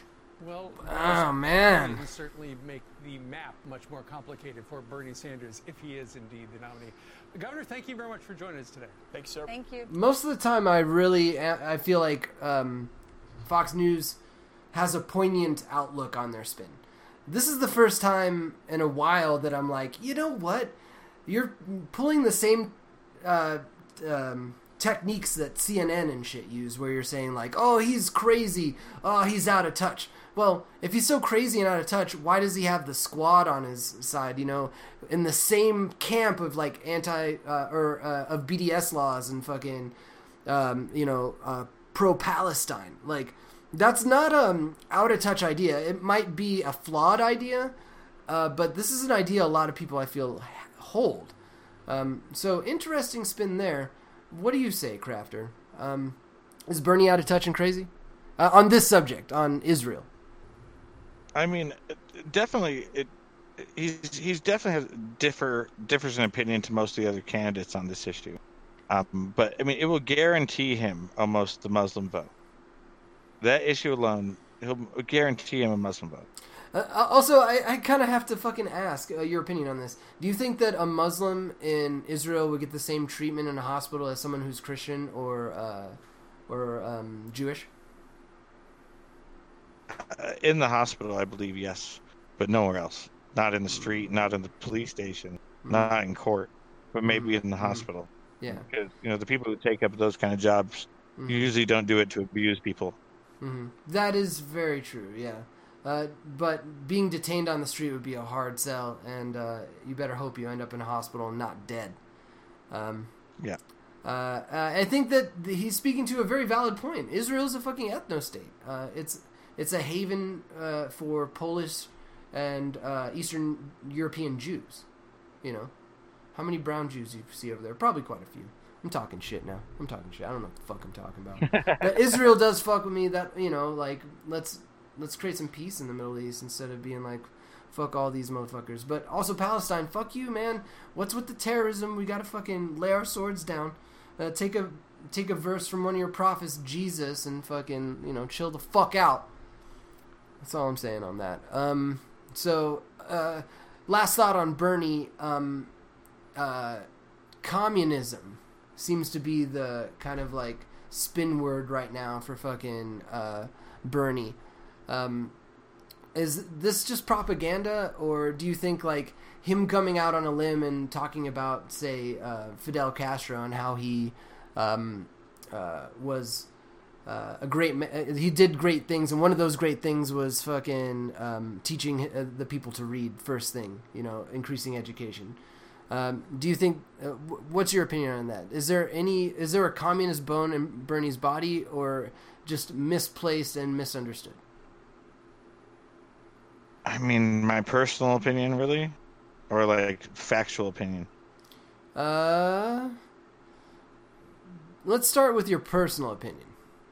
Well, oh man, will certainly make the map much more complicated for Bernie Sanders if he is indeed the nominee. Governor, thank you very much for joining us today. Thanks, sir. Thank you. Most of the time, I really I feel like um, Fox News has a poignant outlook on their spin. This is the first time in a while that I'm like, you know what? You're pulling the same uh, um, techniques that C N N and shit use, where you're saying like, oh, he's crazy, oh, he's out of touch. Well, if he's so crazy and out of touch, why does he have the Squad on his side, you know, in the same camp of like anti uh, or uh, of B D S laws and fucking um, you know uh, pro-Palestine? Like, that's not um out of touch idea. It might be a flawed idea, uh, but this is an idea a lot of people I feel hold. Um, so interesting spin there. What do you say, Crafter? Um, is Bernie out of touch and crazy uh, on this subject, on Israel? I mean, definitely, it. He's he's definitely has differ differs in opinion to most of the other candidates on this issue, um, but I mean, it will guarantee him almost the Muslim vote. That issue alone, he'll guarantee him a Muslim vote. Uh, also, I, I kind of have to fucking ask uh, your opinion on this. Do you think that a Muslim in Israel would get the same treatment in a hospital as someone who's Christian or uh, or um, Jewish? Uh, in the hospital, I believe, yes, but nowhere else. Not in the street, not in the police station, mm-hmm. not in court, but maybe mm-hmm. in the hospital. Yeah, because you know the people who take up those kind of jobs mm-hmm. usually don't do it to abuse people. Mm-hmm. That is very true. Yeah. Uh, but being detained on the street would be a hard sell, and uh, you better hope you end up in a hospital and not dead. Um, yeah. Uh, uh, I think that he's speaking to a very valid point. Israel's a fucking ethno-state. Uh, it's it's a haven uh, for Polish and uh, Eastern European Jews. You know, how many brown Jews do you see over there? Probably quite a few. I'm talking shit now. I'm talking shit. I don't know what the fuck I'm talking about. But Israel does fuck with me. That you know, like let's. Let's create some peace in the Middle East instead of being like, fuck all these motherfuckers. But also Palestine, fuck you, man. What's with the terrorism? We gotta fucking lay our swords down. Uh, take a take a verse from one of your prophets, Jesus, and fucking, you know, chill the fuck out. That's all I'm saying on that. Um, so, uh, last thought on Bernie. Um, uh, communism seems to be the kind of like spin word right now for fucking uh, Bernie. Um, is this just propaganda, or do you think like him coming out on a limb and talking about, say, uh, Fidel Castro and how he um, uh, was uh, a great ma- he did great things, and one of those great things was fucking um, teaching the people to read first thing, you know, increasing education. Um, do you think? Uh, what's your opinion on that? Is there any? Is there a communist bone in Bernie's body, or just misplaced and misunderstood? I mean, my personal opinion, really? Or, like, factual opinion? Uh, let's start with your personal opinion.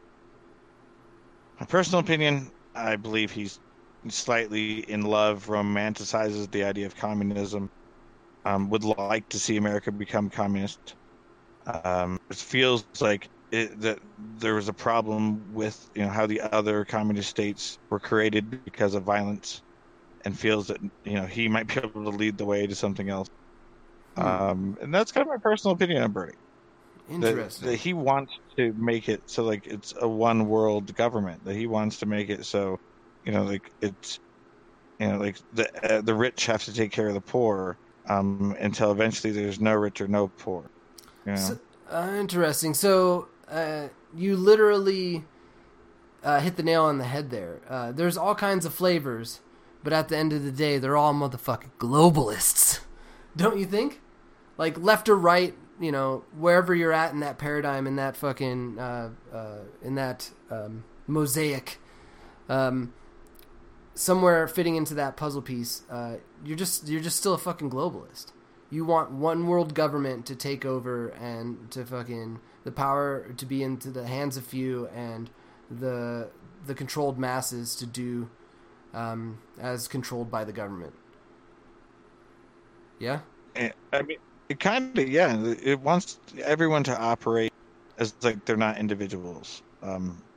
My personal opinion, I believe he's slightly in love, romanticizes the idea of communism, um, would like to see America become communist. Um, it feels like it, that there was a problem with, you know, how the other communist states were created because of violence. And feels that, you know, he might be able to lead the way to something else. Hmm. Um, and that's kind of my personal opinion on Bernie. Interesting. That, that he wants to make it so, like, it's a one world government. That he wants to make it so, you know, like, it's, you know, like, the uh, the rich have to take care of the poor um, until eventually there's no rich or no poor. You know? So, uh, interesting. So, uh, you literally uh, hit the nail on the head there. Uh, there's all kinds of flavors. But at the end of the day, they're all motherfucking globalists. Don't you think? Like, left or right, you know, wherever you're at in that paradigm, in that fucking, uh, uh, in that um, mosaic, um, somewhere fitting into that puzzle piece, uh, you're just you're just still a fucking globalist. You want one world government to take over and to fucking, the power to be into the hands of few and the the controlled masses to do Um, as controlled by the government. Yeah? I mean, it kind of, yeah. It wants everyone to operate as like they're not individuals. Um,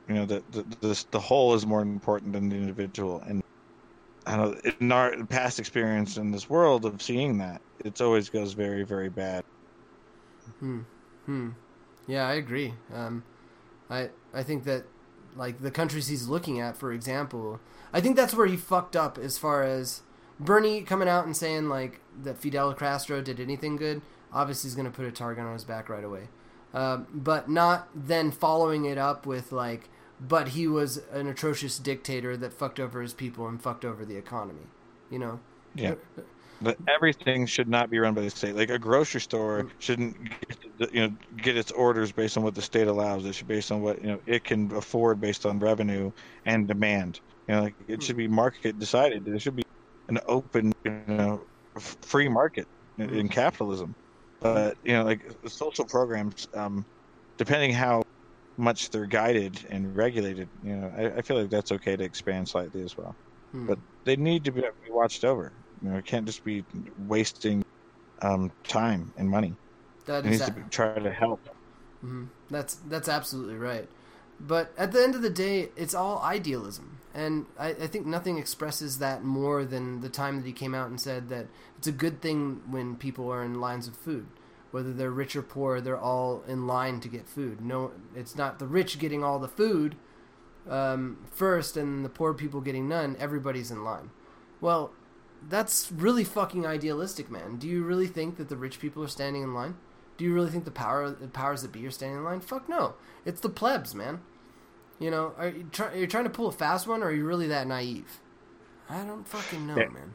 You know, the the the, the whole is more important than the individual. And I don't know, in our past experience in this world of seeing that, it always goes very, very bad. Hmm. Hmm. Yeah, I agree. Um, I I think that, like, the countries he's looking at, for example, I think that's where he fucked up as far as Bernie coming out and saying, like, that Fidel Castro did anything good. Obviously, he's going to put a target on his back right away. Um, but not then following it up with, like, but he was an atrocious dictator that fucked over his people and fucked over the economy. You know? Yeah. But everything should not be run by the state. Like, a grocery store shouldn't, get, you know, get its orders based on what the state allows. It should be based on what, you know, it can afford based on revenue and demand. You know, like, it should be market decided. There should be an open, you know, free market in, in capitalism. But, you know, like, social programs, um, depending how much they're guided and regulated, you know, I, I feel like that's okay to expand slightly as well. Hmm. But they need to be, be watched over. You know, it can't just be wasting um, time and money. That it is needs a- to be, try to help. Mm-hmm. That's that's absolutely right. But at the end of the day, it's all idealism. And I, I think nothing expresses that more than the time that he came out and said that it's a good thing when people are in lines of food. Whether they're rich or poor, they're all in line to get food. No, it's not the rich getting all the food um, first and the poor people getting none. Everybody's in line. Well, that's really fucking idealistic, man. Do you really think that the rich people are standing in line? Do you really think the power the powers that be are standing in line? Fuck no. It's the plebs, man. You know, are you, try, are you trying to pull a fast one, or are you really that naive? I don't fucking know, Yeah. man.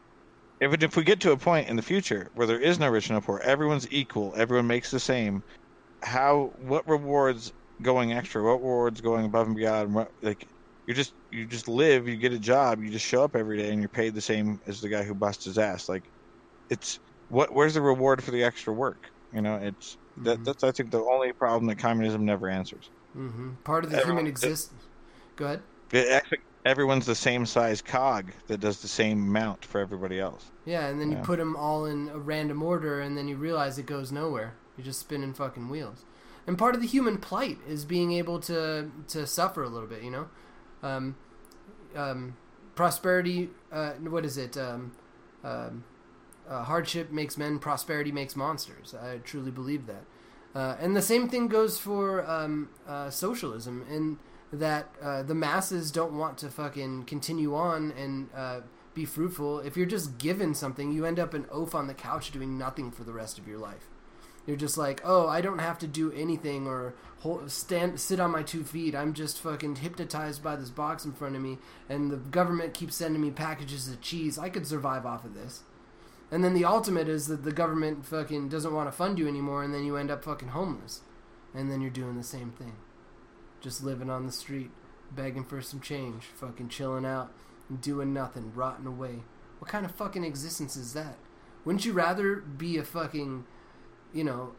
If, if we get to a point in the future where there is no rich and no poor, everyone's equal, everyone makes the same, how, what rewards going extra, what rewards going above and beyond, what, like, you just, you just live, you get a job, you just show up every day and you're paid the same as the guy who busts his ass. Like, it's, what, where's the reward for the extra work? You know, it's, that, that's, I think, the only problem that communism never answers. Mm-hmm. Part of the Everyone- human existence. Go ahead. It actually, everyone's the same size cog that does the same amount for everybody else. Yeah, and then you Yeah. put them all in a random order, and then you realize it goes nowhere. You're just spinning fucking wheels. And part of the human plight is being able to to suffer a little bit, you know? Um, um, prosperity, uh, what is it? Um, um, uh, hardship makes men, prosperity makes monsters. I truly believe that. Uh, and the same thing goes for um, uh, socialism, in that uh, the masses don't want to fucking continue on and uh, be fruitful. If you're just given something, you end up an oaf on the couch doing nothing for the rest of your life. You're just like, oh, I don't have to do anything or hold, stand, sit on my two feet. I'm just fucking hypnotized by this box in front of me, and the government keeps sending me packages of cheese. I could survive off of this. And then the ultimate is that the government fucking doesn't want to fund you anymore, and then you end up fucking homeless. And then you're doing the same thing. Just living on the street, begging for some change, fucking chilling out, doing nothing, rotting away. What kind of fucking existence is that? Wouldn't you rather be a fucking, you know,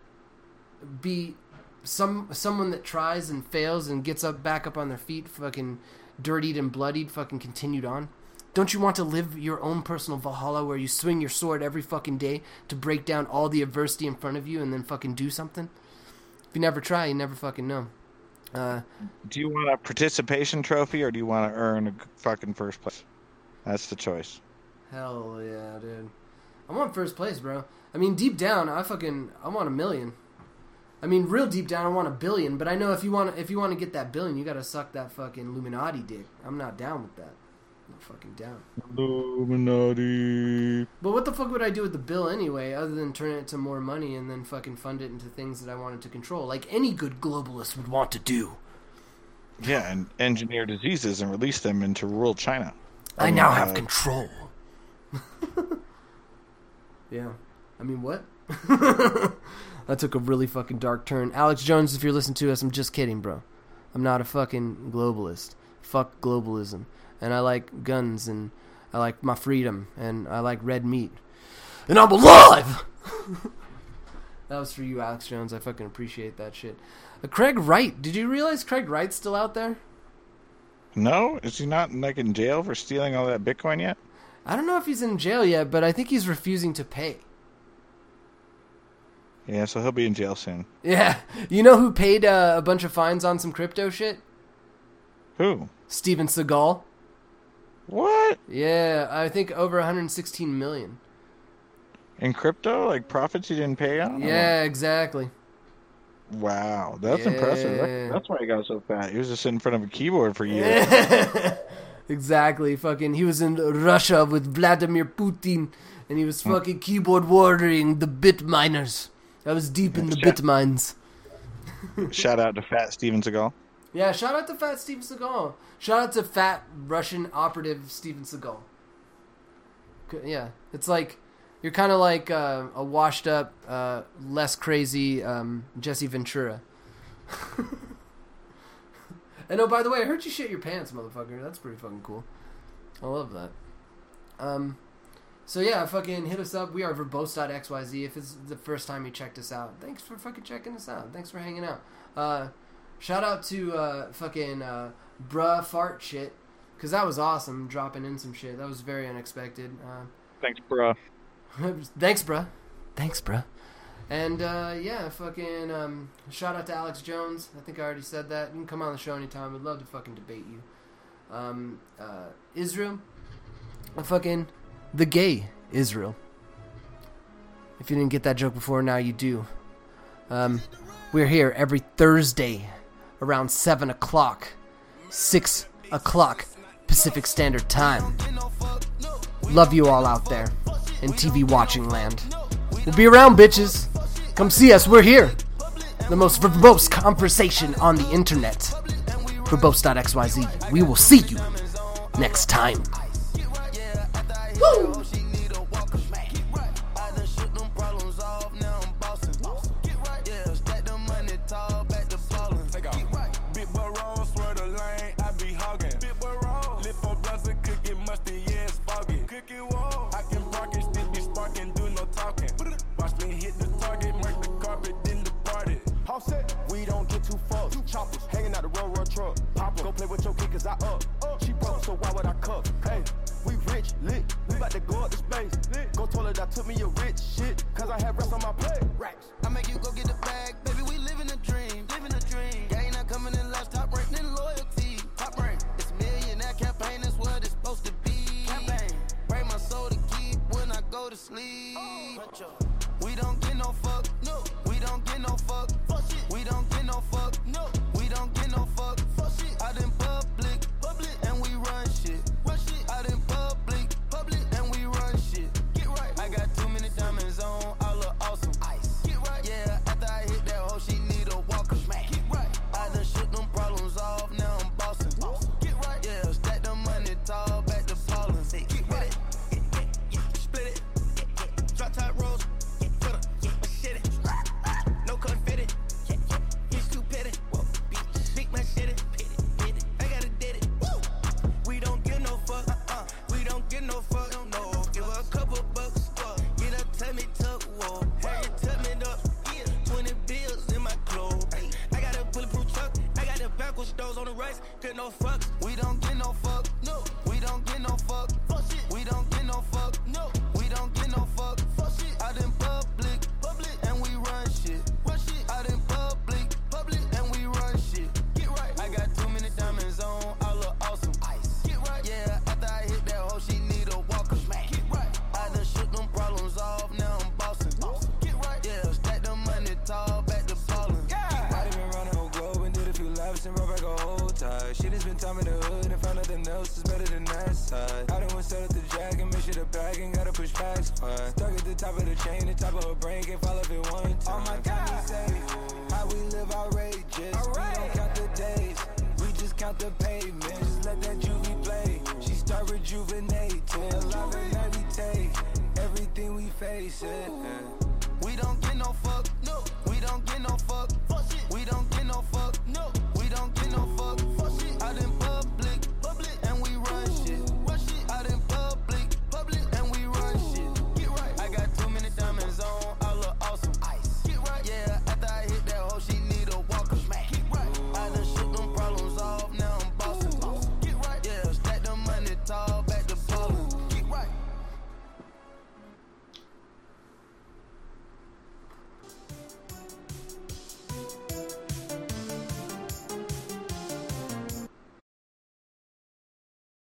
be some someone that tries and fails and gets up back up on their feet, fucking dirtied and bloodied, fucking continued on? Don't you want to live your own personal Valhalla where you swing your sword every fucking day to break down all the adversity in front of you and then fucking do something? If you never try, you never fucking know. Uh, Do you want a participation trophy or do you want to earn a fucking first place? That's the choice. hell yeah, dude. I want first place, bro. I mean, deep down, I fucking, I want a million. I mean, real deep down, I want a billion. But I know if you want, if you want to get that billion, you gotta suck that fucking Illuminati dick. I'm not down with that. I'm not fucking down. Illuminati. But what the fuck would I do with the bill anyway, other than turn it to more money and then fucking fund it into things that I wanted to control, like any good globalist would want to do? Yeah, and engineer diseases and release them into rural China. I mean, now have uh, control. Yeah. I mean, what? That took a really fucking dark turn. Alex Jones, if you're listening to us, I'm just kidding, bro. I'm not a fucking globalist. Fuck globalism. And I like guns, and I like my freedom, and I like red meat. And I'm alive! That was for you, Alex Jones. I fucking appreciate that shit. Uh, Craig Wright. Did you realize Craig Wright's still out there? No? Is he not like in jail for stealing all that Bitcoin yet? I don't know if he's in jail yet, but I think he's refusing to pay. Yeah, so he'll be in jail soon. Yeah. You know who paid uh, a bunch of fines on some crypto shit? Who? Steven Seagal. What? Yeah, I think over one hundred sixteen million. In crypto? Like profits you didn't pay on? Yeah, exactly. Wow, that's Yeah. impressive. That, that's why he got so fat. He was just sitting in front of a keyboard for years. Exactly. Fucking, he was in Russia with Vladimir Putin, and he was fucking keyboard warring the bit miners. I was deep in the Shout- bit mines. Shout out to Fat Steven Seagal. Yeah, shout out to Fat Steven Seagal. Shout out to Fat Russian operative Steven Seagal. C- Yeah, it's like you're kind of like uh, a washed up, uh, less crazy um, Jesse Ventura. And oh, by the way, I heard you shit your pants, motherfucker. That's pretty fucking cool. I love that. Um, so yeah, fucking hit us up. We are verbose dot x y z if it's the first time you checked us out. Thanks for fucking checking us out. Thanks for hanging out. Uh, shout out to uh, fucking uh, bruh fart shit, because that was awesome, dropping in some shit. That was very unexpected. Uh, Thanks, bruh. Thanks, bruh. Thanks, bruh. And, uh, yeah, fucking, um, shout out to Alex Jones. I think I already said that. You can come on the show anytime. We'd love to fucking debate you. Um, uh, Israel. Uh, fucking, the gay Israel. If you didn't get that joke before, now you do. Um, we're here every Thursday around seven o'clock. six o'clock Pacific Standard Time. Love you all out there in T V watching land. We'll be around, bitches. Come see us. We're here. The most verbose conversation on the internet. verbose dot x y z. We will see you next time. Woo! We don't get too fucked. Choppers hanging out the road, road truck. Pop go play with your kid cause I up. She broke, so why would I cuff? Hey, we rich, lit. We about to go up to space. Go toilet, I took me a rich shit. Cause I have rest on my plate. Racks. I make you go get the bag. Baby, we living a dream. Living a dream. Gang not coming in last. Top rank in loyalty. Top rank. It's a millionaire campaign. That's what it's supposed to be. Campaign. Break my soul to keep when I go to sleep. We don't get no fuck. No. We don't get no fuck. We don't get no fuck. No. We don't get no fuck. Fuck shit. Out in public. Public. And we run shit. Run shit. Out in public. Public. And we run shit. Get right. I got too many diamonds on. I look awesome. Ice. Get right. Yeah. After I hit that hoe, she need a walker. Smack. Get right. I done shook them problems off. Now I'm bossing. Boss. Get right. Yeah. Stack the money tall. Back to falling. Get right. Yeah, yeah, yeah. Split it. Yeah, yeah. Drop top rolls. No confetti, yeah, yeah. He's too petty. Whoa, big, big man shit it, pity, pity. I gotta did it. Woo. We don't get no fuck, uh-uh. We don't get no fuck, no. Give her a couple bucks, uh. Get a tummy tuck, whoa. Hey, tuck me up, yeah. Twenty bills in my clothes. Hey, I got a bulletproof truck. I got the backwards doors on the right. Get no fucks. We don't get no fuck, no. We don't get no fuck. Fuck shit. We don't get no fuck, no. We don't get no fuck. Fuck shit. Out in public, public, and we run shit. Run shit. Out in public, public, and we run shit. Get right. I got too many diamonds on. I look awesome. Ice. Get right. Yeah. After I hit that hoe, she need a walker. Smack. Get right. I done shook them problems off. Now I'm bossing. Boss. Get right. Yeah. Stack the money tall. Back to ballin'. Yeah. I done been around the whole globe and did a few laps and brought back a whole tie. Shit has been time in the hood and found nothing else is better than that side. I done went set up the jack and make sure the bag and gotta push back squad. Stuck at the top of the chain, the top of her brain, can't fall off it one time. All my diamonds say how we live outrageous. Right. We don't count the days, we just count the pavement. Just let that juvie play. She start rejuvenating, alive and meditate. Everything we face it.